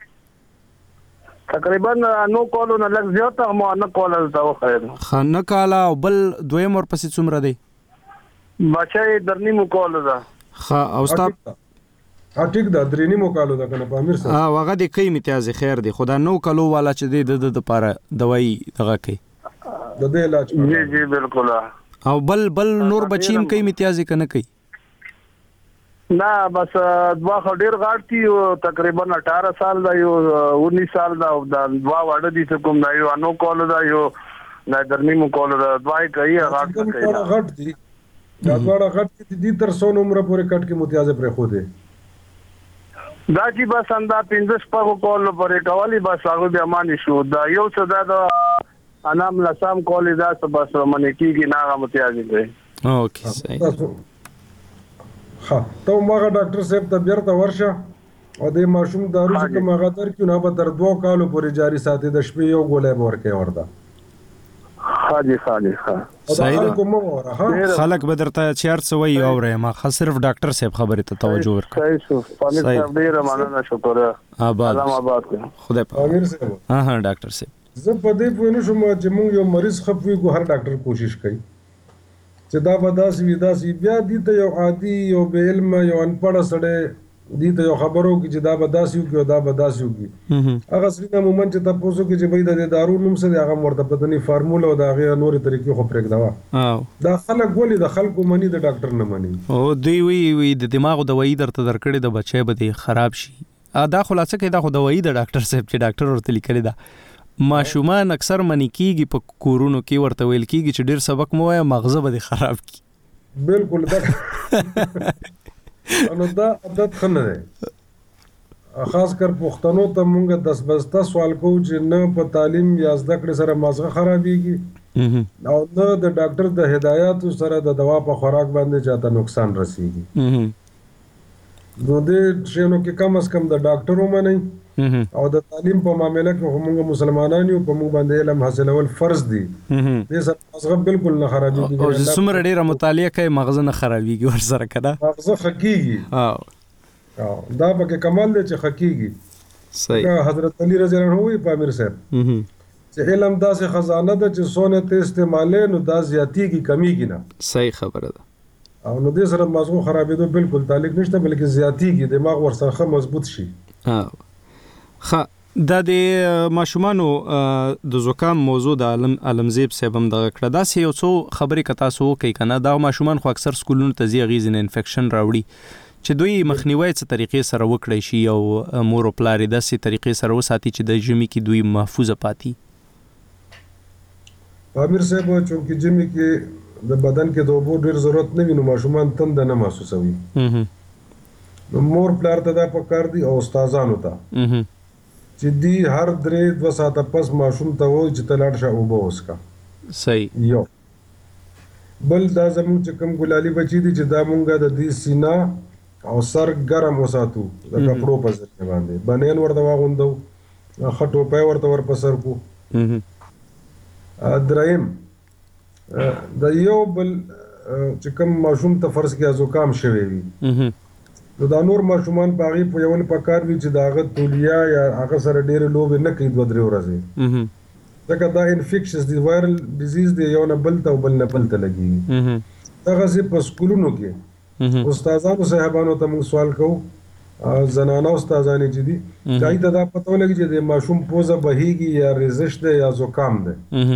[SPEAKER 17] تقریبا نو کولو نه لږ زیات هم نه کولو دا خیر
[SPEAKER 1] خنه کاله او بل دویم ور پسې څومره دی
[SPEAKER 17] بچای درنی مو کولو دا
[SPEAKER 1] ها او ستا
[SPEAKER 12] ټیک دا درنی مو کولو دا کنه په امیر سره
[SPEAKER 1] هغه د کی امتیاز خیر دی خدا نو کلو والا چې د لپاره دوايي دغه کوي
[SPEAKER 12] د دې علاج
[SPEAKER 17] جی جی بالکل
[SPEAKER 1] او بل نور بچیم کوي امتیاز کنه کوي
[SPEAKER 17] نه بس دوا خډیر غاړتي او تقریبا 18 سال دا یو 19 سال دا دوا وړ دي کوم دا یو نو کولو دا یو دا درنی مو کولو دا دوايي کوي
[SPEAKER 12] غاړ دي دا دواړه غټ دي تر 100 عمر پورې کټ کې متیازه پرې خو دي
[SPEAKER 17] دا چې بس انده 15 پاکو کول پرې کوالی بس هغه بیا مانی شو دا یو څه دا انام لسام کولی دا څه بس منې کیږي نه هغه متیازه دی
[SPEAKER 1] اوکې صحیح
[SPEAKER 12] ها ته ماغه ډاکټر صاحب ته بیرته ورشه او د ماشوم دارو چې کومه غدر کې نه به تر 2 کالو پورې جاری ساتي د شپې یو ګولای ورکه ورته
[SPEAKER 17] حاجی
[SPEAKER 1] خلک به درته چیر څه وایي اورې ما صرف ډاکټر صاحب خبرې ته توجه وکړه
[SPEAKER 17] صحیح ډیر مننه شکر
[SPEAKER 1] آباد خدای په
[SPEAKER 12] امیر صاحب
[SPEAKER 1] ها ډاکټر صاحب
[SPEAKER 12] زه په دې پوه نه شوم چې موږ یو مریض خفوي کو هر ډاکټر کوشش کوي چې دا به داسې وي داسې بیا دې ته یو عادي یو بې علمه یو انپړه سړی دې ته یو خبرو کې چې دا به داسې وکړي او دا به داسې وکړي هغه سړي نه مومن چې تاسو کې چې به د دارو نوم سره هغه ورته پته نه فارموله او دا هغه نورې طریقې خو پرېږدوا دا خلک ولې د خلکو مني د ډاکټر نه مني
[SPEAKER 1] او دوی وی د دماغ دوايي درته درکړې د بچي به خراب شي دا خلاصه کې دا خو دوايي د ډاکټر صاحب چې ډاکټر ورته لیکلي دا ماشومان اکثر منی کیږي په کورونو کې ورته ویل کیږي چې ډیر سبق مو وای مغزه به خراب کی
[SPEAKER 12] بالکل دا انو دا عادت خنه ده خاص کر پښتنو ته مونږ 10 بسته سوال کوو چې نه په تعلیم یا زده کړې سره مغزه خرابېږي او نه د ډاکټر د هدایاتو سره د دوا په خوراک باندې چاته نقصان رسیږي نو دې شنو کې کم از کم د ډاکټر ومني او د تعلیم په معاملې کې موږ مسلمانان یو په موږ باندې علم حاصلول فرض دي دې سره مغزه بالکل نه خرابېږي
[SPEAKER 1] او څومره ډیره مطالعه کوي مغزه نه خرابېږي ورسره کړه
[SPEAKER 12] مغزه خکېږي دا پکې کمال دی چې خکېږي
[SPEAKER 1] صحیح
[SPEAKER 12] حضرت علی رضی الله عنه وی پامیر صاحب چې علم داسې خزانه ده چې سونه ته استعمالې نو دا زیاتیږي کمیږي نه
[SPEAKER 1] صحیح خبره ده
[SPEAKER 12] او نو دې سره مغزو خرابېدو بالکل تعلق نشته بلکې زیاتیږي دماغ ورسره مضبوط شي
[SPEAKER 1] دا د ماشومانو د زکام موضوع د علمزیب صاحب هم دغه کړه دا یو څو خبرې کتا سو کوي کنه دا ماشومان خو اکثر سکولونو ته ځي غیزن انفیکشن راوړي چې دوی مخنیوي څه طریقې سره وکړي شي او مور او پلار د سي طریقې سره وساتي چې د جمی کې دوی محفوظ پاتې
[SPEAKER 12] امیر صاحب چې جمی کې د بدن کې د اوبو ډیر ضرورت نه وي نو ماشومان تند نه محسوسوي نو مور پلار ته دا پکار دي او استادانو ته چې دی هر 3-2 ساعته پس ماشوم ته وایي چې تلاړ شه اوبه وسکا
[SPEAKER 1] صحیح
[SPEAKER 12] یو بل دا زموږ چې کوم ګلالي بچی دي چې دا مونږه د دې سینا او سر ګرم وساتو د کپړو په ځای باندې بنین ورته واغوندو خټو په ورته ور پسر کو دریم د یو بل چې کوم ماشوم ته فرض کې زکام شوی وي نو دا نور ماشومان باغی په یو پکار وی چې داغه تولیا یا هغه سره ډېر لوب نه کوي 2-3 ورځې ځکه دا انفیکشنز دی وایرل ډیزیز دی یو نه بل ته بل نه بل ته لګي هغه سي په سکولونو کې استادانو صاحبانو ته موږ سوال کوو زنانه استادانې چې دي دای ته دا پته ولګي چې د ماشوم پوزه بهيږي یا ریزش ده یا زکام ده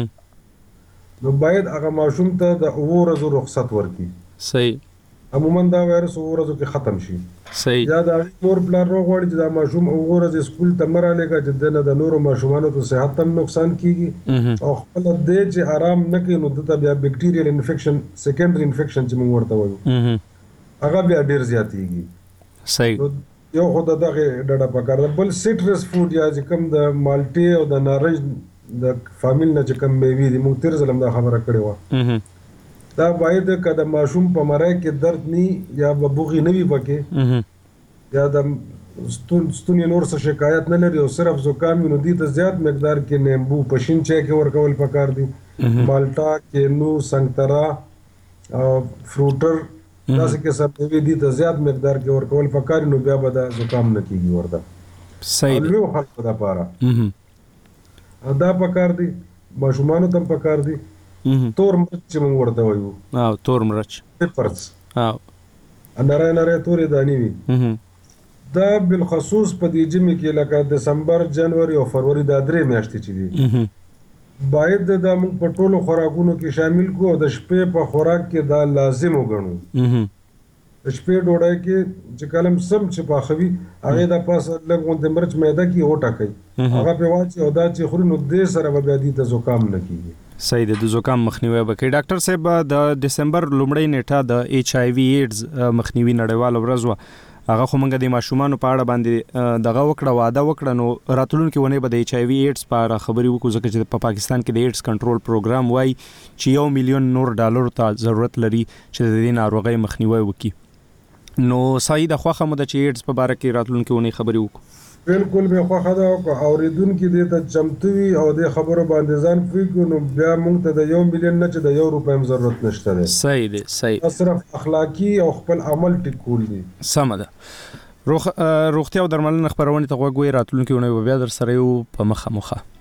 [SPEAKER 12] نو باید هغه ماشوم ته د ورځو رخصت ورکړي
[SPEAKER 1] صحیح
[SPEAKER 12] عموما دا وایرس ورځو کې ختم شي
[SPEAKER 1] صحیح
[SPEAKER 12] یا دا نور پلان روغوړي چې دا ماشوم ورځ سکول ته مراله کا چې د نورو ماشومانو ته صحت هم نقصان کیږي او خپل دې چې آرام نه کوي نو د بیا بیکټیریل انفیکشن سیکنډري انفیکشن چې موږ ورته وایو هغه بیا ډیر زیاتېږي
[SPEAKER 1] صحیح
[SPEAKER 12] یو خو دغه ډډه پکار ده بل سټرس فود یا چې کوم د مالټي او د نارنج د فامیل نه چې کوم میوه دي موږ تیر ظلم دا خبره کړې و دا باید کله ماشوم په مرای کې درد ني یا ببوغي نه وي پکې یا د ستونی نور څه شکایت نه لري او صرف زکام نو دي ته زیات مقدار کې نیمبو پشین چای کې ورکول پکار دي مالټا کینو سنگترا او فروټر تاسو کې سب دي ته زیات مقدار کې ورکول پکار نو بیا به دا زکام نه کیږي ورته
[SPEAKER 1] صحیح
[SPEAKER 12] نو خلک دا پاره دا پکار دي ماشومان ته پکار دي تور مرچ چې موږ ورته وایو
[SPEAKER 1] تور مرچ
[SPEAKER 12] پیپرز نری تورې دانی وي دا بالخصوص په دې جمی کې لکه دسمبر جنوري او فروری دا 3 میاشتې چې دي باید دا موږ په ټولو خوراکونو کې شامل کو او د شپې په خوراک کې دا لازم وګڼو د شپې ډوډۍ کې چې کلم سم چې پاخوي هغه د پاسه لږ مرچ میده کې اوټه کوي هغه په واچي او دا چې خوري نو دې سره به دې ته زکام نه کیږي
[SPEAKER 1] صحیح د زکام مخنیوي وکړي ډاکټر صاحب د دسمبر لومړۍ نیټه د HIV ایډز مخنیوي نړیوال ورځ هغه خو موږ د ماشومانو په اړه باندې دغه وکړه واده وکړه نو راتلونکي ونه به د HIV ایډز په اړه خبري وکړو ځکه چې په پاکستان کې د ایډز کنټرول پروګرام وای چې $1 مليون ته ضرورت لري چې د دې ناروغۍ مخنیوي وکړي نو صحیح د خوخه مده چې ایډز په اړه کې راتلونکي ونه خبري وکړو
[SPEAKER 12] بالکل به خوخه دا اوریدونکو دې ته چمتوي او د خبرو باندې ځان فکر نو بیا موږ ته د $1 مليون نه چې د €1 هم ضرورت نشته ده
[SPEAKER 1] صحیح دی صحیح
[SPEAKER 12] صرف اخلاقی او خپل عمل ټکول دي
[SPEAKER 1] سم ده روغتیا او درملنه خبرونه ته غوږ وي راتلونکي ونه بیا در سره یو په مخه